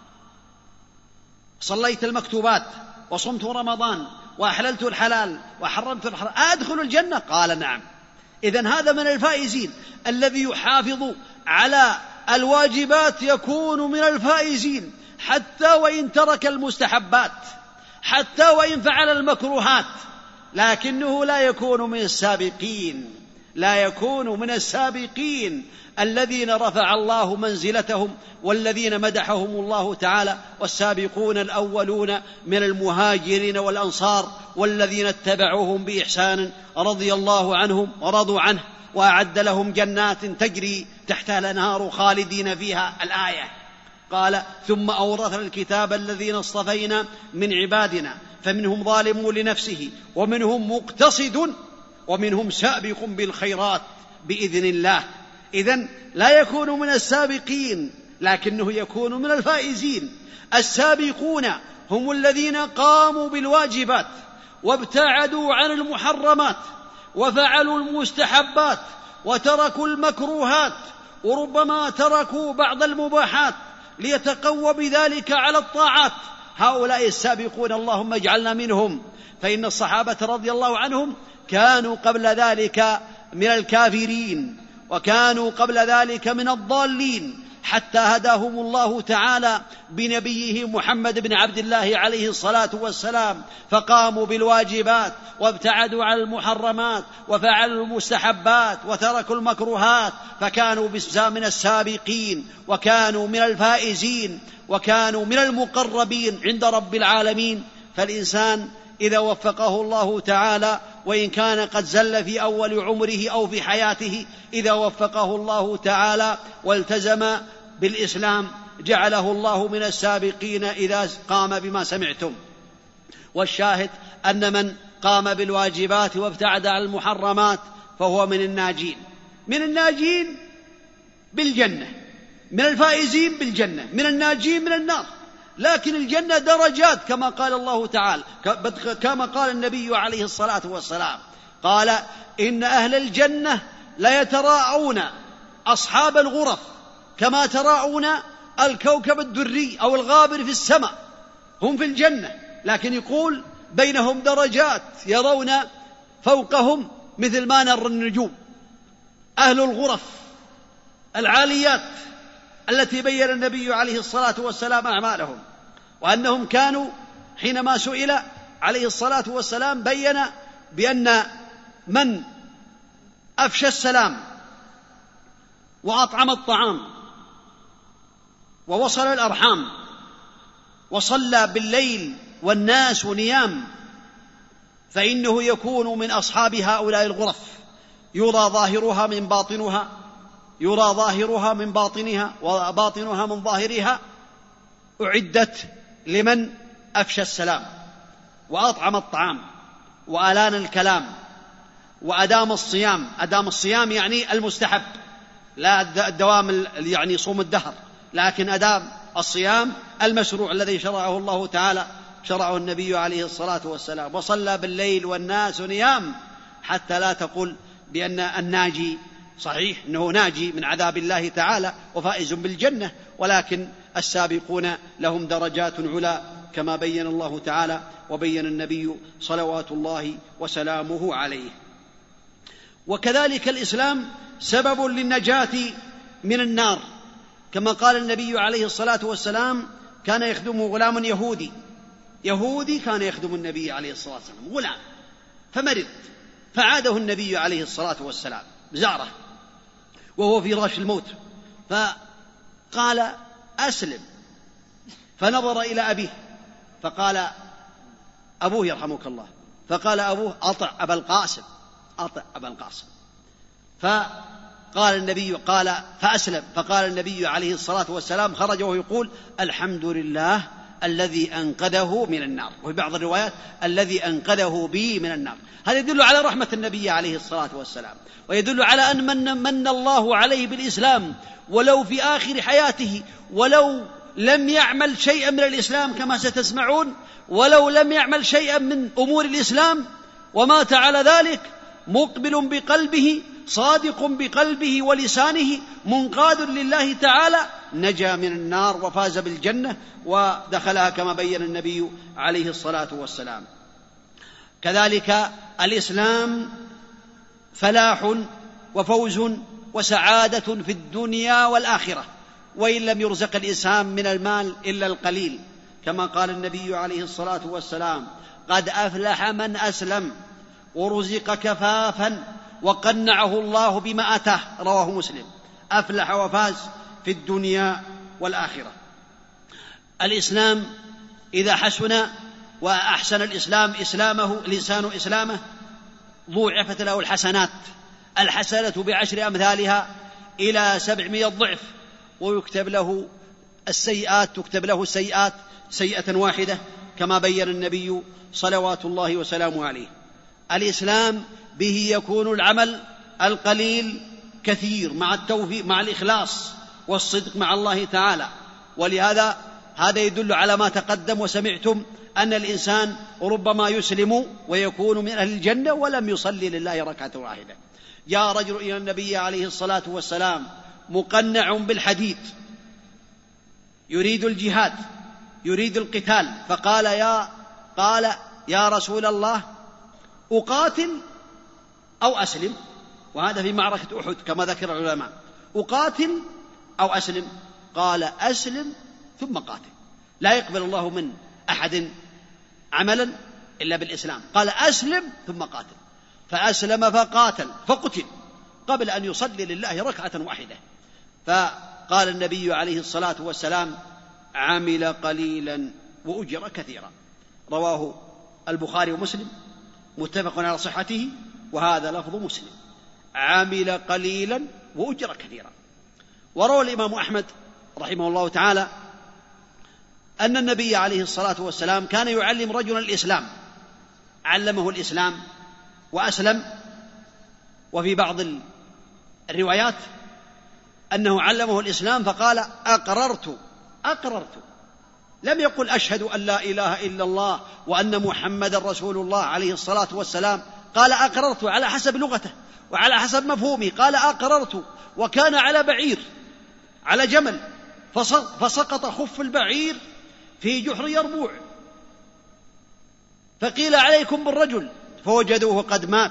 صليت المكتوبات وصمت رمضان وأحللت الحلال وحرمت الحرام أدخل الجنة؟ قال نعم. إذن هذا من الفائزين. الذي يحافظ على الواجبات يكون من الفائزين، حتى وإن ترك المستحبات، حتى وإن فعل المكروهات، لكنه لا يكون من السابقين، لا يكون من السابقين الذين رفع الله منزلتهم والذين مدحهم الله تعالى. والسابقون الأولون من المهاجرين والأنصار والذين اتبعوهم بإحسان رضي الله عنهم ورضوا عنه وأعد لهم جنات تجري تحتها الأنهار خالدين فيها. الآية. قال ثم أورثنا الكتاب الذين اصطفينا من عبادنا فمنهم ظالم لنفسه ومنهم مقتصد ومنهم سابق بالخيرات بإذن الله. إذن لا يكون من السابقين لكنه يكون من الفائزين. السابقون هم الذين قاموا بالواجبات وابتعدوا عن المحرمات وفعلوا المستحبات وتركوا المكروهات، وربما تركوا بعض المباحات ليتقوى بذلك على الطاعات. هؤلاء السابقون اللهم اجعلنا منهم. فإن الصحابة رضي الله عنهم كانوا قبل ذلك من الكافرين وكانوا قبل ذلك من الضالين، حتى هداهم الله تعالى بنبيه محمد بن عبد الله عليه الصلاة والسلام، فقاموا بالواجبات وابتعدوا عن المحرمات وفعلوا المستحبات وتركوا المكروهات، فكانوا من السابقين وكانوا من الفائزين وكانوا من المقربين عند رب العالمين. فالإنسان إذا وفقه الله تعالى وإن كان قد زل في أول عمره أو في حياته، إذا وفقه الله تعالى والتزم بالإسلام جعله الله من السابقين إذا قام بما سمعتم. والشاهد أن من قام بالواجبات وابتعد عن المحرمات فهو من الناجين، من الناجين بالجنة. من الفائزين بالجنة، من الناجين من النار. لكن الجنة درجات كما قال الله تعالى، كما قال النبي عليه الصلاة والسلام، قال إن أهل الجنة ليتراءون أصحاب الغرف كما تراءون الكوكب الدري أو الغابر في السماء. هم في الجنة، لكن يقول بينهم درجات يرون فوقهم مثل ما نرى النجوم. أهل الغرف العاليات التي بين النبي عليه الصلاة والسلام أعمالهم، وأنهم كانوا حينما سئل عليه الصلاة والسلام بين بأن من أفشى السلام وأطعم الطعام ووصل الأرحام وصلى بالليل والناس نيام فإنه يكون من أصحاب هؤلاء الغرف، يرى ظاهرها من باطنها يرى ظاهرها من باطنها وباطنها من ظاهرها. أعدت لمن أفشى السلام وأطعم الطعام وألان الكلام وأدام الصيام. أدام الصيام يعني المستحب، لا الدوام يعني صوم الدهر، لكن أدام الصيام المشروع الذي شرعه الله تعالى، شرعه النبي عليه الصلاة والسلام. وصلى بالليل والناس نيام، حتى لا تقول بأن الناجي صحيح أنه ناجي من عذاب الله تعالى وفائز بالجنة، ولكن السابقون لهم درجات علا كما بين الله تعالى وبين النبي صلوات الله وسلامه عليه. وكذلك الإسلام سبب للنجاة من النار، كما قال النبي عليه الصلاة والسلام: كان يخدم غلام يهودي يهودي كان يخدم النبي عليه الصلاة والسلام، غلام فمرض، فعاده النبي عليه الصلاة والسلام زاره وهو في راش الموت، فقال: أسلم. فنظر إلى أبيه فقال: أبوه يرحمك الله. فقال أبوه: أطع أبا القاسم أطع أبا القاسم. فقال النبي قال فأسلم. فقال النبي عليه الصلاة والسلام، خرج وهو يقول: الحمد لله الذي أنقذه من النار، وفي بعض الروايات: الذي أنقذه بي من النار. هذا يدل على رحمة النبي عليه الصلاة والسلام، ويدل على أن من, من الله عليه بالإسلام ولو في آخر حياته، ولو لم يعمل شيئا من الإسلام كما ستسمعون، ولو لم يعمل شيئا من أمور الإسلام ومات على ذلك مقبل بقلبه صادق بقلبه ولسانه منقاد لله تعالى، نجا من النار وفاز بالجنة ودخلها كما بين النبي عليه الصلاة والسلام. كذلك الإسلام فلاح وفوز وسعادة في الدنيا والآخرة، وإن لم يرزق الإنسان من المال إلا القليل، كما قال النبي عليه الصلاة والسلام: قد أفلح من أسلم ورزق كفافا وقنعه الله بما أتاه، رواه مسلم. أفلح وفاز في الدنيا والآخرة. الإسلام إذا حسن وأحسن الإسلام إسلامه الإنسان إسلامه ضوعفت له الحسنات، الحسنة بعشر أمثالها إلى سبعمائة ضعف، ويكتب له السيئات تكتب له السيئات سيئة واحدة، كما بين النبي صلوات الله وسلامه عليه. الإسلام به يكون العمل القليل كثير مع التوفيق مع الإخلاص والصدق مع الله تعالى، ولهذا هذا يدل على ما تقدم وسمعتم أن الإنسان ربما يسلم ويكون من أهل الجنة ولم يصلي لله ركعة واحدة. جاء رجل إلى النبي عليه الصلاة والسلام مقنع بالحديد يريد الجهاد يريد القتال، فقال يا قال يا رسول الله أقاتل أو أسلم؟ وهذا في معركة أحد كما ذكر العلماء. أقاتل أو أسلم؟ قال أسلم ثم قاتل. لا يقبل الله من أحد عملا إلا بالإسلام. قال أسلم ثم قاتل، فأسلم فقاتل فقتل قبل أن يصلي لله ركعة واحدة. فقال النبي عليه الصلاة والسلام: عمل قليلا وأجر كثيرا. رواه البخاري ومسلم متفق على صحته، وهذا لفظ مسلم: عمل قليلا وأجر كثيرا. وروى الإمام أحمد رحمه الله تعالى أن النبي عليه الصلاة والسلام كان يعلم رجلا الإسلام، علمه الإسلام وأسلم. وفي بعض الروايات أنه علمه الإسلام فقال أقررت أقررت، لم يقل أشهد أن لا إله إلا الله وأن محمد رسول الله عليه الصلاة والسلام، قال أقررت على حسب لغته وعلى حسب مفهومه، قال أقررت. وكان على بعير، على جمل، فسقط خف البعير في جحر يربوع، فقيل عليكم بالرجل، فوجدوه قد مات.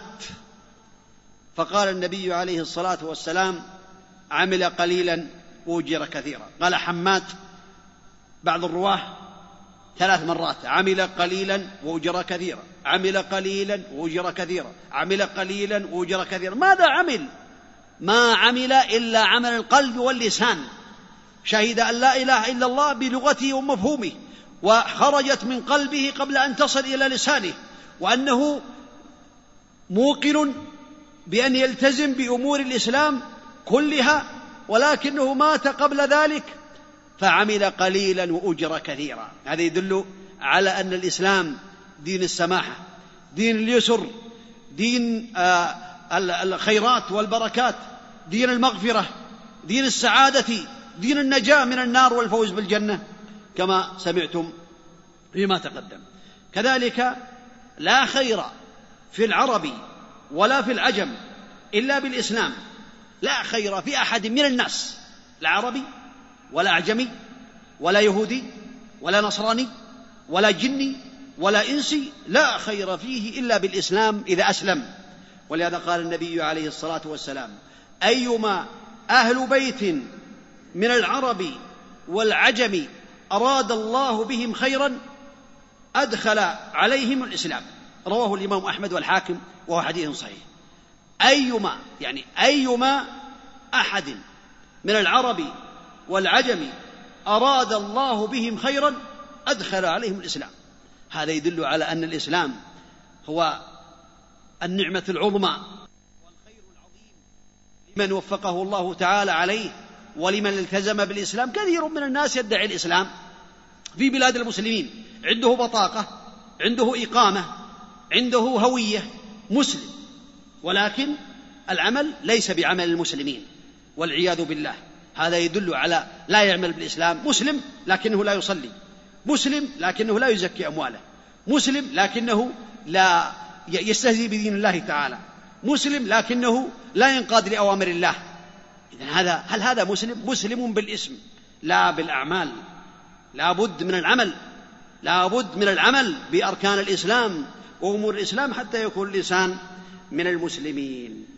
فقال النبي عليه الصلاة والسلام عمل قليلا وأجر كثيرا. قال حماد بعض الرواه ثلاث مرات عمل قليلا وأجر كثيرا، عمل قليلا وأجر كثيرا، عمل قليلا وأجر كثيرا. ماذا عمل؟ ما عمل إلا عمل القلب واللسان، شهد أن لا إله إلا الله بلغته ومفهومه، وخرجت من قلبه قبل أن تصل إلى لسانه، وأنه موقن بأن يلتزم بأمور الإسلام كلها، ولكنه مات قبل ذلك فعمل قليلا وأجر كثيرا. هذا يدل على أن الإسلام دين السماحة، دين اليسر، دين الخيرات والبركات، دين المغفرة، دين السعادة، دين النجاة من النار والفوز بالجنة كما سمعتم فيما تقدم. كذلك لا خير في العرب ولا في العجم إلا بالإسلام، لا خير في أحد من الناس، لا عربي ولا أعجمي ولا يهودي ولا نصراني ولا جني ولا إنسي، لا خير فيه إلا بالإسلام إذا أسلم. ولهذا قال النبي عليه الصلاة والسلام أيما أهل بيت من العرب والعجم أراد الله بهم خيرا أدخل عليهم الإسلام. رواه الإمام أحمد والحاكم وهو حديث صحيح. أيما يعني أيما أحد من العرب والعجم أراد الله بهم خيرا أدخل عليهم الإسلام. هذا يدل على أن الإسلام هو النعمة العظمى والخير العظيم لمن وفقه الله تعالى عليه ولمن التزم بالإسلام. كثير من الناس يدعي الإسلام في بلاد المسلمين، عنده بطاقة، عنده إقامة، عنده هوية مسلم، ولكن العمل ليس بعمل المسلمين والعياذ بالله. هذا يدل على لا يعمل بالإسلام. مسلم لكنه لا يصلي، مسلم لكنه لا يزكي أمواله، مسلم لكنه لا يستهزئ بدين الله تعالى، مسلم لكنه لا ينقاد لأوامر الله. إذن هذا هل هذا مسلم؟ مسلم بالاسم لا بالأعمال. لا بد من العمل، لا بد من العمل بأركان الإسلام وأمور الإسلام حتى يكون الإنسان من المسلمين.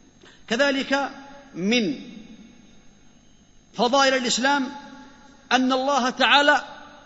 كذلك من فضائل الإسلام أن الله تعالى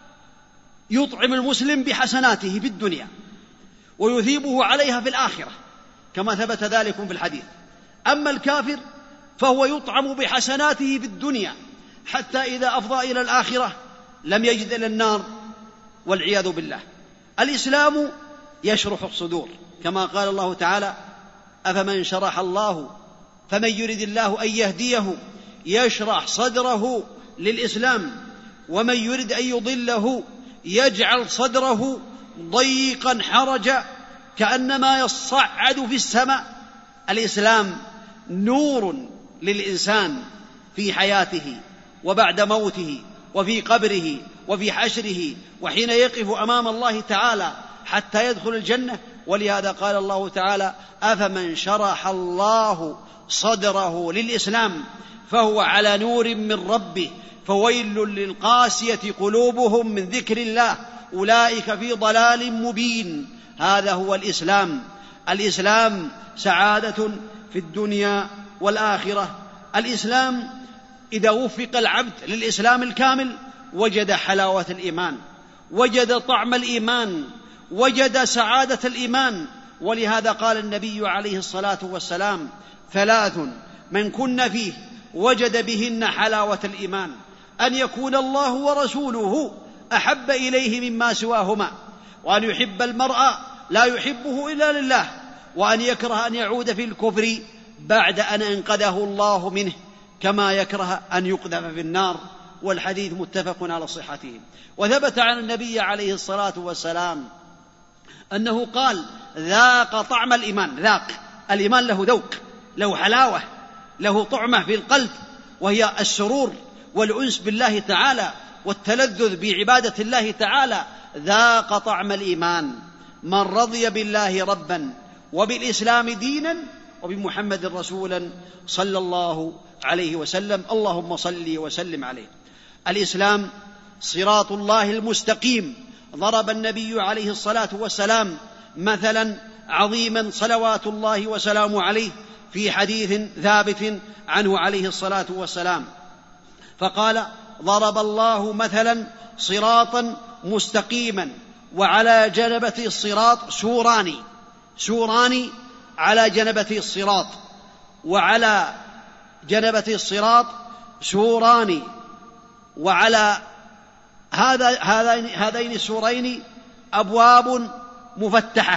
يطعم المسلم بحسناته في الدنيا ويثيبه عليها في الآخرة كما ثبت ذلك في الحديث. أما الكافر فهو يطعم بحسناته في الدنيا حتى إذا أفضى إلى الآخرة لم يجد إلى النار والعياذ بالله. الإسلام يشرح الصدور كما قال الله تعالى أفمن شرح الله فمن يرد الله أن يهديه يشرح صدره للإسلام ومن يرد أن يضله يجعل صدره ضيقا حرجا كأنما يصعد في السماء. الإسلام نور للإنسان في حياته وبعد موته وفي قبره وفي حشره وحين يقف أمام الله تعالى حتى يدخل الجنة. ولهذا قال الله تعالى أفمن شرح الله صدره للإسلام فهو على نور من ربه فويل للقاسية قلوبهم من ذكر الله أولئك في ضلال مبين. هذا هو الإسلام. الإسلام سعادة في الدنيا والآخرة. الإسلام إذا وفق العبد للإسلام الكامل وجد حلاوة الإيمان، وجد طعم الإيمان، وجد سعادة الإيمان. ولهذا قال النبي عليه الصلاة والسلام ثلاث من كن فيه وجد بهن حلاوة الإيمان أن يكون الله ورسوله أحب إليه مما سواهما، وأن يحب المرء لا يحبه إلا لله، وأن يكره أن يعود في الكفر بعد أن أنقذه الله منه كما يكره أن يقذف في النار. والحديث متفق على صحته. وثبت عن النبي عليه الصلاة والسلام أنه قال ذاق طعم الإيمان. ذاق الإيمان له ذوق، له حلاوة، له طعمة في القلب وهي السرور والأنس بالله تعالى والتلذذ بعبادة الله تعالى، ذاق طعم الإيمان من رضي بالله ربا وبالإسلام دينا وبمحمد رسولا صلى الله عليه وسلم. اللهم صل وسلم عليه. الإسلام صراط الله المستقيم. ضرب النبي عليه الصلاة والسلام مثلا عظيما صلوات الله وسلامه عليه في حديث ثابت عنه عليه الصلاة والسلام، فقال: ضرب الله مثلا صراطا مستقيما وعلى جنبة الصراط سوران سوران على جنبة الصراط وعلى جنبة الصراط سوران وعلى هذا هذين هذين السورين أبواب مفتحة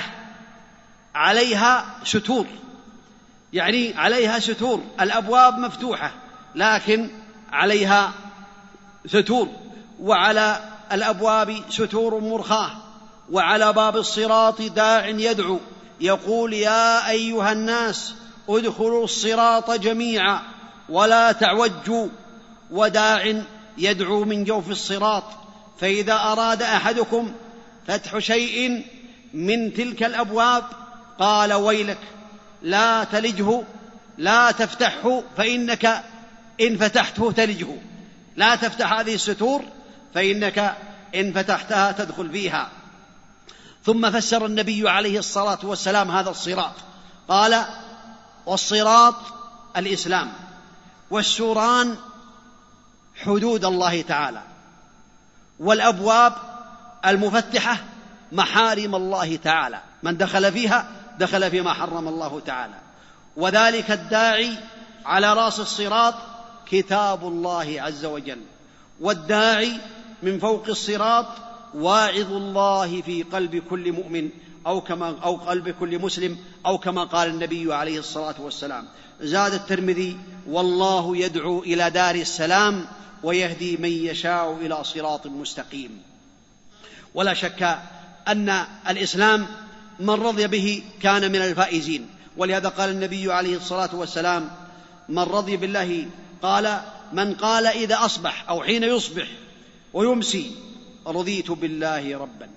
عليها ستور، يعني عليها ستور، الأبواب مفتوحة لكن عليها ستور، وعلى الأبواب ستور مرخاة، وعلى باب الصراط داع يدعو يقول: يا أيها الناس ادخلوا الصراط جميعا ولا تعوجوا، وداع يدعو من جوف الصراط. فإذا أراد أحدكم فتح شيء من تلك الأبواب قال: ويلك لا تلجه، لا تفتحه فإنك إن فتحته تلجه، لا تفتح هذه الستور فإنك إن فتحتها تدخل فيها. ثم فسر النبي عليه الصلاة والسلام هذا الصراط، قال: والصراط الإسلام، والسوران حدود الله تعالى، والأبواب المفتحة محارم الله تعالى، من دخل فيها دخل فيما حرم الله تعالى. وذلك الداعي على رأس الصراط كتاب الله عز وجل، والداعي من فوق الصراط واعظ الله في قلب كل مؤمن أو كما أو قلب كل مسلم، أو كما قال النبي عليه الصلاة والسلام. زاد الترمذي: والله يدعو إلى دار السلام ويهدي من يشاء إلى صراط مستقيم. ولا شك أن الإسلام من رضي به كان من الفائزين، ولهذا قال النبي عليه الصلاة والسلام: من رضي بالله، قال: من قال إذا أصبح أو حين يصبح ويمسي: رضيت بالله ربا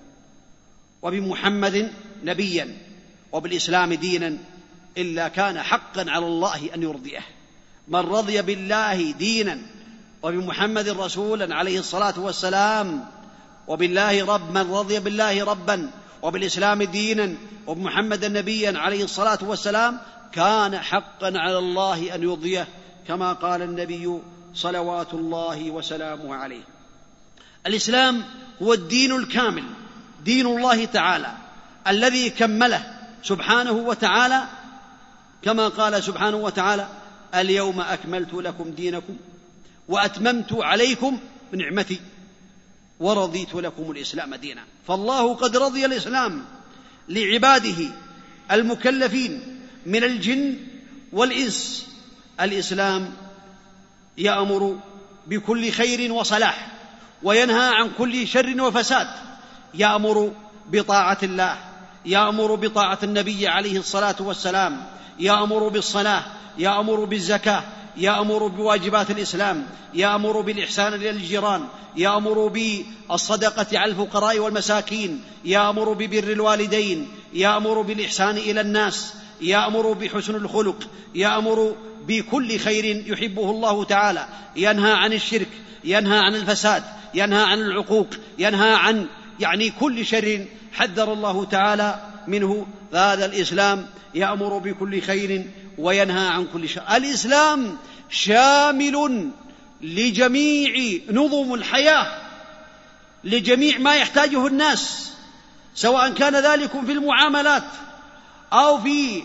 وبمحمد نبيا وبالإسلام دينا، إلا كان حقا على الله أن يرضيه. من رضي بالله دينا وبمحمد رسولا عليه الصلاة والسلام وبالله رب من رضي بالله ربا وبالإسلام دينا وبمحمد نبيا عليه الصلاة والسلام كان حقا على الله أن يرضيه، كما قال النبي صلوات الله وسلامه عليه. الإسلام هو الدين الكامل، دين الله تعالى الذي كمله سبحانه وتعالى، كما قال سبحانه وتعالى: اليوم أكملت لكم دينكم وأتممت عليكم نعمتي ورضيت لكم الإسلام دينا. فالله قد رضي الإسلام لعباده المكلفين من الجن والإنس. الإسلام يأمر بكل خير وصلاح وينهى عن كل شر وفساد، يأمر بطاعة الله، يأمر بطاعة النبي عليه الصلاة والسلام، يأمر بالصلاة، يأمر بالزكاة، يأمر بواجبات الإسلام، يأمر بالإحسان إلى الجيران، يأمر بالصدقة على الفقراء والمساكين، يأمر ببر الوالدين، يأمر بالإحسان إلى الناس، يأمر بحسن الخلق، يأمر بكل خير يحبه الله تعالى، ينهى عن الشرك، ينهى عن الفساد، ينهى عن العقوق، ينهى عن يعني كل شر حذر الله تعالى منه. هذا الإسلام يأمر بكل خير وينهى عن كل شر. الإسلام شامل لجميع نظم الحياة، لجميع ما يحتاجه الناس، سواء كان ذلك في المعاملات أو في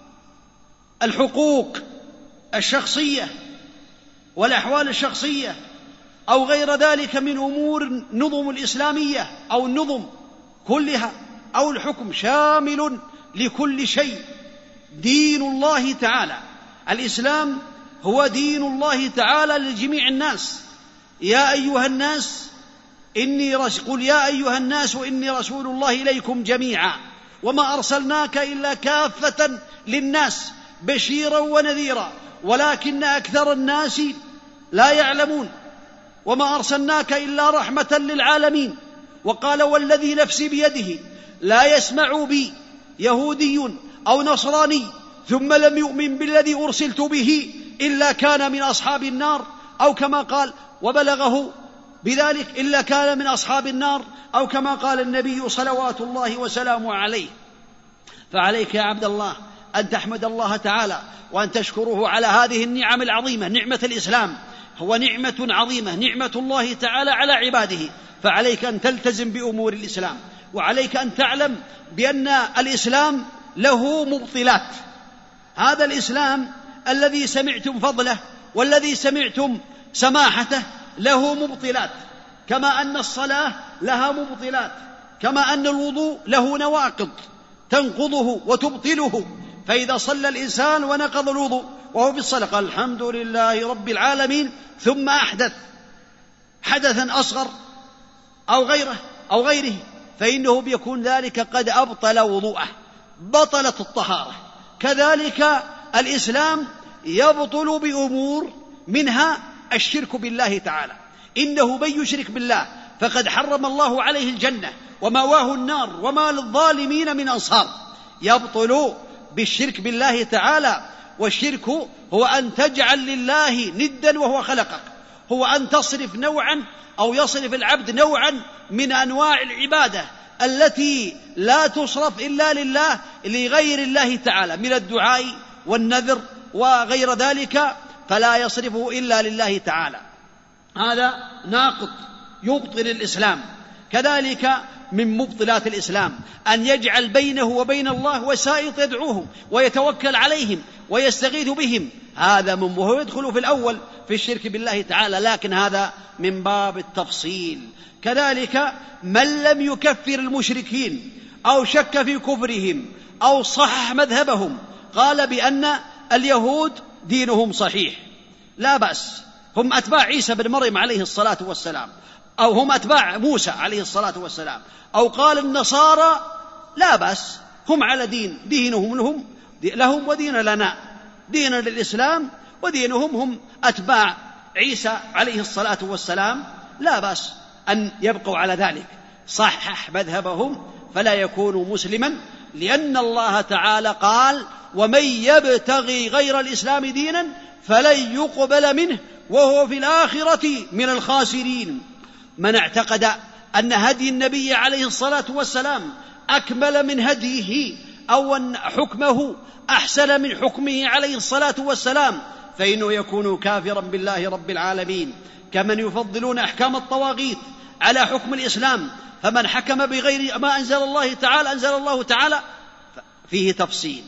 الحقوق الشخصية والأحوال الشخصية أو غير ذلك من أمور النظم الإسلامية أو النظم كلها أو الحكم، شامل لكل شيء. دين الله تعالى، الإسلام هو دين الله تعالى لجميع الناس. يا أيها الناس إني رس... قل يا أيها الناس إني رسول الله إليكم جميعا وما أرسلناك إلا كافة للناس بشيرا ونذيرا ولكن أكثر الناس لا يعلمون وما أرسلناك إلا رحمة للعالمين. وقال والذي نفسي بيده لا يسمع بي يهودي أو نصراني ثم لم يؤمن بالذي أرسلت به إلا كان من أصحاب النار، أو كما قال وبلغه بذلك إلا كان من أصحاب النار، أو كما قال النبي صلوات الله وسلامه عليه. فعليك يا عبد الله أن تحمد الله تعالى وأن تشكره على هذه النعم العظيمة، نعمة الإسلام هو نعمة عظيمة، نعمة الله تعالى على عباده. فعليك أن تلتزم بأمور الإسلام، وعليك أن تعلم بأن الإسلام له مبطلات. هذا الإسلام الذي سمعتم فضله والذي سمعتم سماحته له مبطلات، كما أن الصلاة لها مبطلات، كما أن الوضوء له نواقض تنقضه وتبطله. فإذا صلى الإنسان ونقض الوضوء وهو في الصلاة قال الحمد لله رب العالمين ثم أحدث حدثا أصغر أو غيره أو غيره فإنه بيكون ذلك قد أبطل وضوءه، بطلت الطهارة. كذلك الإسلام يبطل بأمور منها الشرك بالله تعالى، إنه من يشرك بالله فقد حرم الله عليه الجنة ومأواه النار وما للظالمين من أنصار. يبطل بالشرك بالله تعالى، والشرك هو أن تجعل لله ندا وهو خلقك، هو أن تصرف نوعا أو يصرف العبد نوعا من أنواع العبادة التي لا تصرف إلا لله لغير الله تعالى من الدعاء والنذر وغير ذلك، فلا يصرفه إلا لله تعالى. هذا ناقض يبطل الإسلام. كذلك من مبطلات الإسلام أن يجعل بينه وبين الله وسائط يدعوهم ويتوكل عليهم ويستغيث بهم، هذا من وهو يدخل في الأول في الشرك بالله تعالى، لكن هذا من باب التفصيل. كذلك من لم يكفر المشركين أو شك في كفرهم أو صحح مذهبهم، قال بأن اليهود دينهم صحيح لا بأس، هم أتباع عيسى بن مريم عليه الصلاة والسلام، أو هم أتباع موسى عليه الصلاة والسلام، أو قال النصارى لا بأس، هم على دين، دينهم لهم, لهم ودين لنا، ديننا للإسلام ودينهم هم أتباع عيسى عليه الصلاة والسلام، لا بأس أن يبقوا على ذلك. صحح مذهبهم فلا يكون مسلما، لأن الله تعالى قال ومن يبتغي غير الإسلام دينا فلن يقبل منه وهو في الآخرة من الخاسرين. من اعتقد أن هدي النبي عليه الصلاة والسلام أكمل من هديه أو أن حكمه أحسن من حكمه عليه الصلاة والسلام فإنه يكون كافرا بالله رب العالمين، كمن يفضلون أحكام الطواغيت على حكم الإسلام. فمن حكم بغير ما أنزل الله تعالى أنزل الله تعالى فيه تفصيل.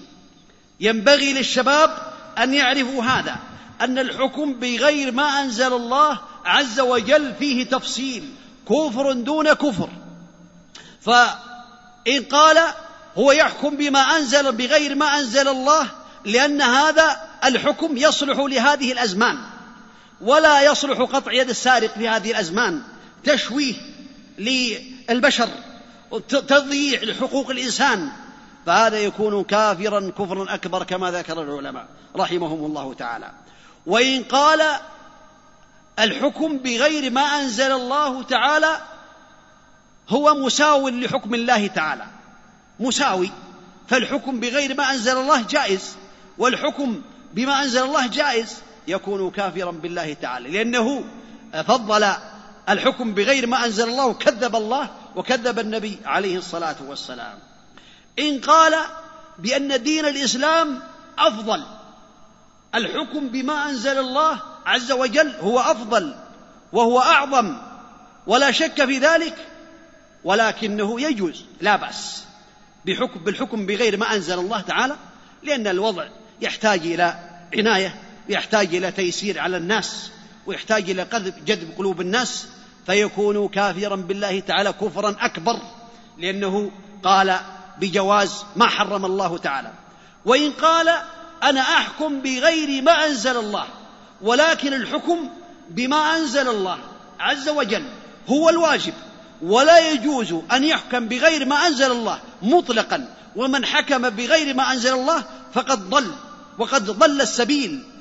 ينبغي للشباب أن يعرفوا هذا، أن الحكم بغير ما أنزل الله عز وجل فيه تفصيل، كفر دون كفر. فإن قال هو يحكم بما أنزل بغير ما أنزل الله لأن هذا الحكم يصلح لهذه الأزمان، ولا يصلح قطع يد السارق في هذه الأزمان، تشويه للبشر، تضييع لحقوق الإنسان، فهذا يكون كافرا كفرا أكبر كما ذكر العلماء رحمهم الله تعالى. وإن قال الحكم بغير ما أنزل الله تعالى هو مساو لحكم الله تعالى، مساوي، فالحكم بغير ما أنزل الله جائز والحكم بما أنزل الله جائز، يكون كافرا بالله تعالى، لأنه فضل الحكم بغير ما أنزل الله وكذب الله وكذب النبي عليه الصلاة والسلام. إن قال بأن دين الإسلام أفضل، الحكم بما أنزل الله عز وجل هو أفضل وهو أعظم ولا شك في ذلك، ولكنه يجوز لا بأس بحكم بالحكم بغير ما أنزل الله تعالى، لأن الوضع يحتاج إلى عناية، يحتاج إلى تيسير على الناس، ويحتاج إلى جذب قلوب الناس، فيكون كافرا بالله تعالى كفرا أكبر، لأنه قال بجواز ما حرم الله تعالى. وإن قال أنا أحكم بغير ما أنزل الله، ولكن الحكم بما أنزل الله عز وجل هو الواجب، ولا يجوز أن يحكم بغير ما أنزل الله مطلقا، ومن حكم بغير ما أنزل الله فقد ضل وقد ضل السبيل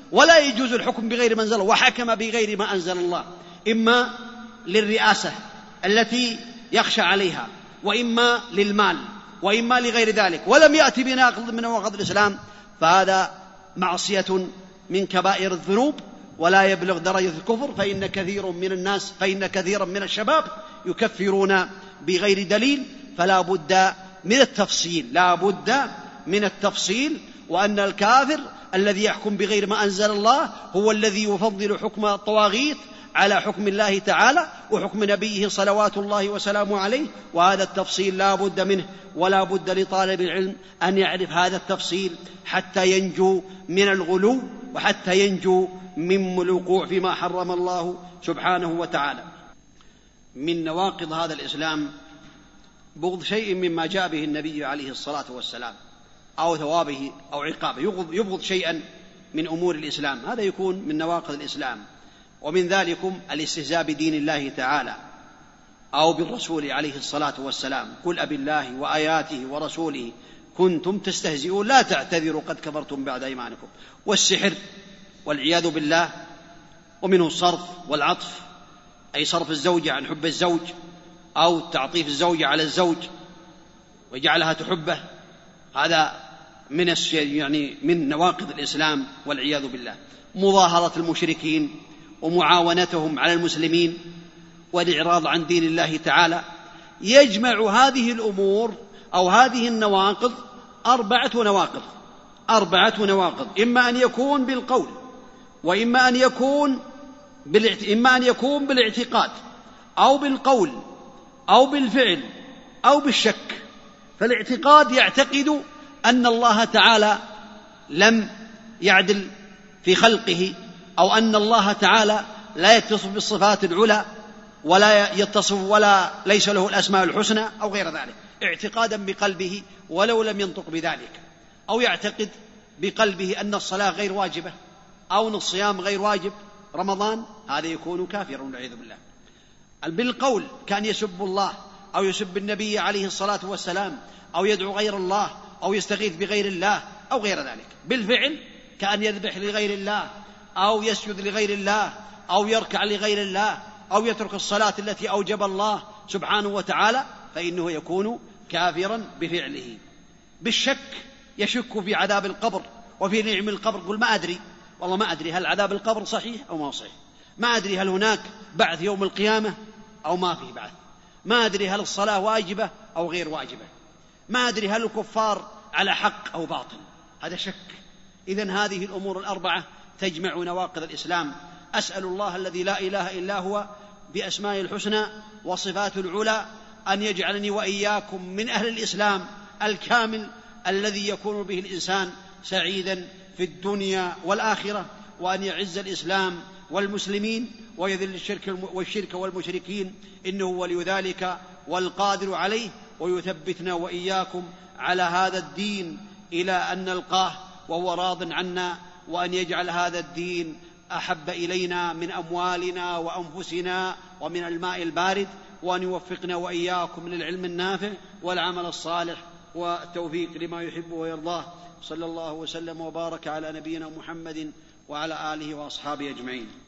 ولا يجوز الحكم بغير ما أنزل الله، وحكم بغير ما أنزل الله، إما للرئاسة التي يخشى عليها، وإما للمال، وإما لغير ذلك، ولم يأتي بناقض من نواقض الإسلام، فهذا معصية من كبائر الذنوب ولا يبلغ درجة الكفر. فإن كثير من الناس فإن كثيرا من الشباب يكفرون بغير دليل، فلا بد من التفصيل لا بد من التفصيل وأن الكافر الذي يحكم بغير ما أنزل الله هو الذي يفضل حكم الطواغيت على حكم الله تعالى وحكم نبيه صلوات الله وسلامه عليه، وهذا التفصيل لا بد منه، ولا بد لطالب العلم أن يعرف هذا التفصيل حتى ينجو من الغلو وحتى ينجو من الوقوع فيما حرم الله سبحانه وتعالى. من نواقض هذا الإسلام بغض شيء مما جاء به النبي عليه الصلاة والسلام أو ثوابه أو عقابه، يبغض شيئا من أمور الإسلام، هذا يكون من نواقض الإسلام. ومن ذلكم الاستهزاء بدين الله تعالى أو بالرسول عليه الصلاة والسلام، قل أبي الله وآياته ورسوله كنتم تستهزئون لا تعتذروا قد كفرتم بعد إيمانكم. والسحر والعياذ بالله، ومنه الصرف والعطف، أي صرف الزوجة عن حب الزوج أو تعطيف الزوجة على الزوج وجعلها تحبه، هذا من يعني من نواقض الإسلام والعياذ بالله. مظاهرة المشركين ومعاونتهم على المسلمين والإعراض عن دين الله تعالى. يجمع هذه الأمور أو هذه النواقض أربعة نواقض أربعة نواقض إما أن يكون بالقول، وإما أن يكون بالاعت... إما أن يكون بالاعتقاد أو بالقول أو بالفعل أو بالشك. فالاعتقاد يعتقد أن الله تعالى لم يعدل في خلقه، أو أن الله تعالى لا يتصف بالصفات العلى ولا يتصف ولا ليس له الأسماء الحسنى أو غير ذلك، اعتقادا بقلبه ولو لم ينطق بذلك. أو يعتقد بقلبه أن الصلاة غير واجبة أو أن الصيام غير واجب رمضان، هذا يكون كافرا والعياذ بالله. بالقول كان يسب الله أو يسب النبي عليه الصلاة والسلام أو يدعو غير الله أو يستغيث بغير الله أو غير ذلك. بالفعل كأن يذبح لغير الله أو يسجد لغير الله أو يركع لغير الله أو يترك الصلاة التي أوجب الله سبحانه وتعالى، فإنه يكون كافرا بفعله. بالشك يشك في عذاب القبر وفي نعم القبر، قل ما أدري، والله ما أدري هل عذاب القبر صحيح أو ما صحيح، ما أدري هل هناك بعث يوم القيامة أو ما فيه بعث، ما أدري هل الصلاة واجبة أو غير واجبة، ما أدري هل الكفار على حق أو باطل، هذا شك. إذن هذه الأمور الأربعة تجمع نواقض الإسلام. أسأل الله الذي لا إله إلا هو بأسماء الحسنى وصفات العلى أن يجعلني وإياكم من أهل الإسلام الكامل الذي يكون به الإنسان سعيدا في الدنيا والآخرة، وأن يعز الإسلام والمسلمين ويذل الشرك والشرك والمشركين، إنه ولي ذلك والقادر عليه، ويثبتنا وإياكم على هذا الدين إلى أن نلقاه وهو راض عنا، وأن يجعل هذا الدين أحب إلينا من أموالنا وأنفسنا ومن الماء البارد، وأن يوفقنا وإياكم للعلم النافع والعمل الصالح والتوفيق لما يحب ويرضاه. صلى الله وسلم وبارك على نبينا محمد وعلى آله وأصحابه أجمعين.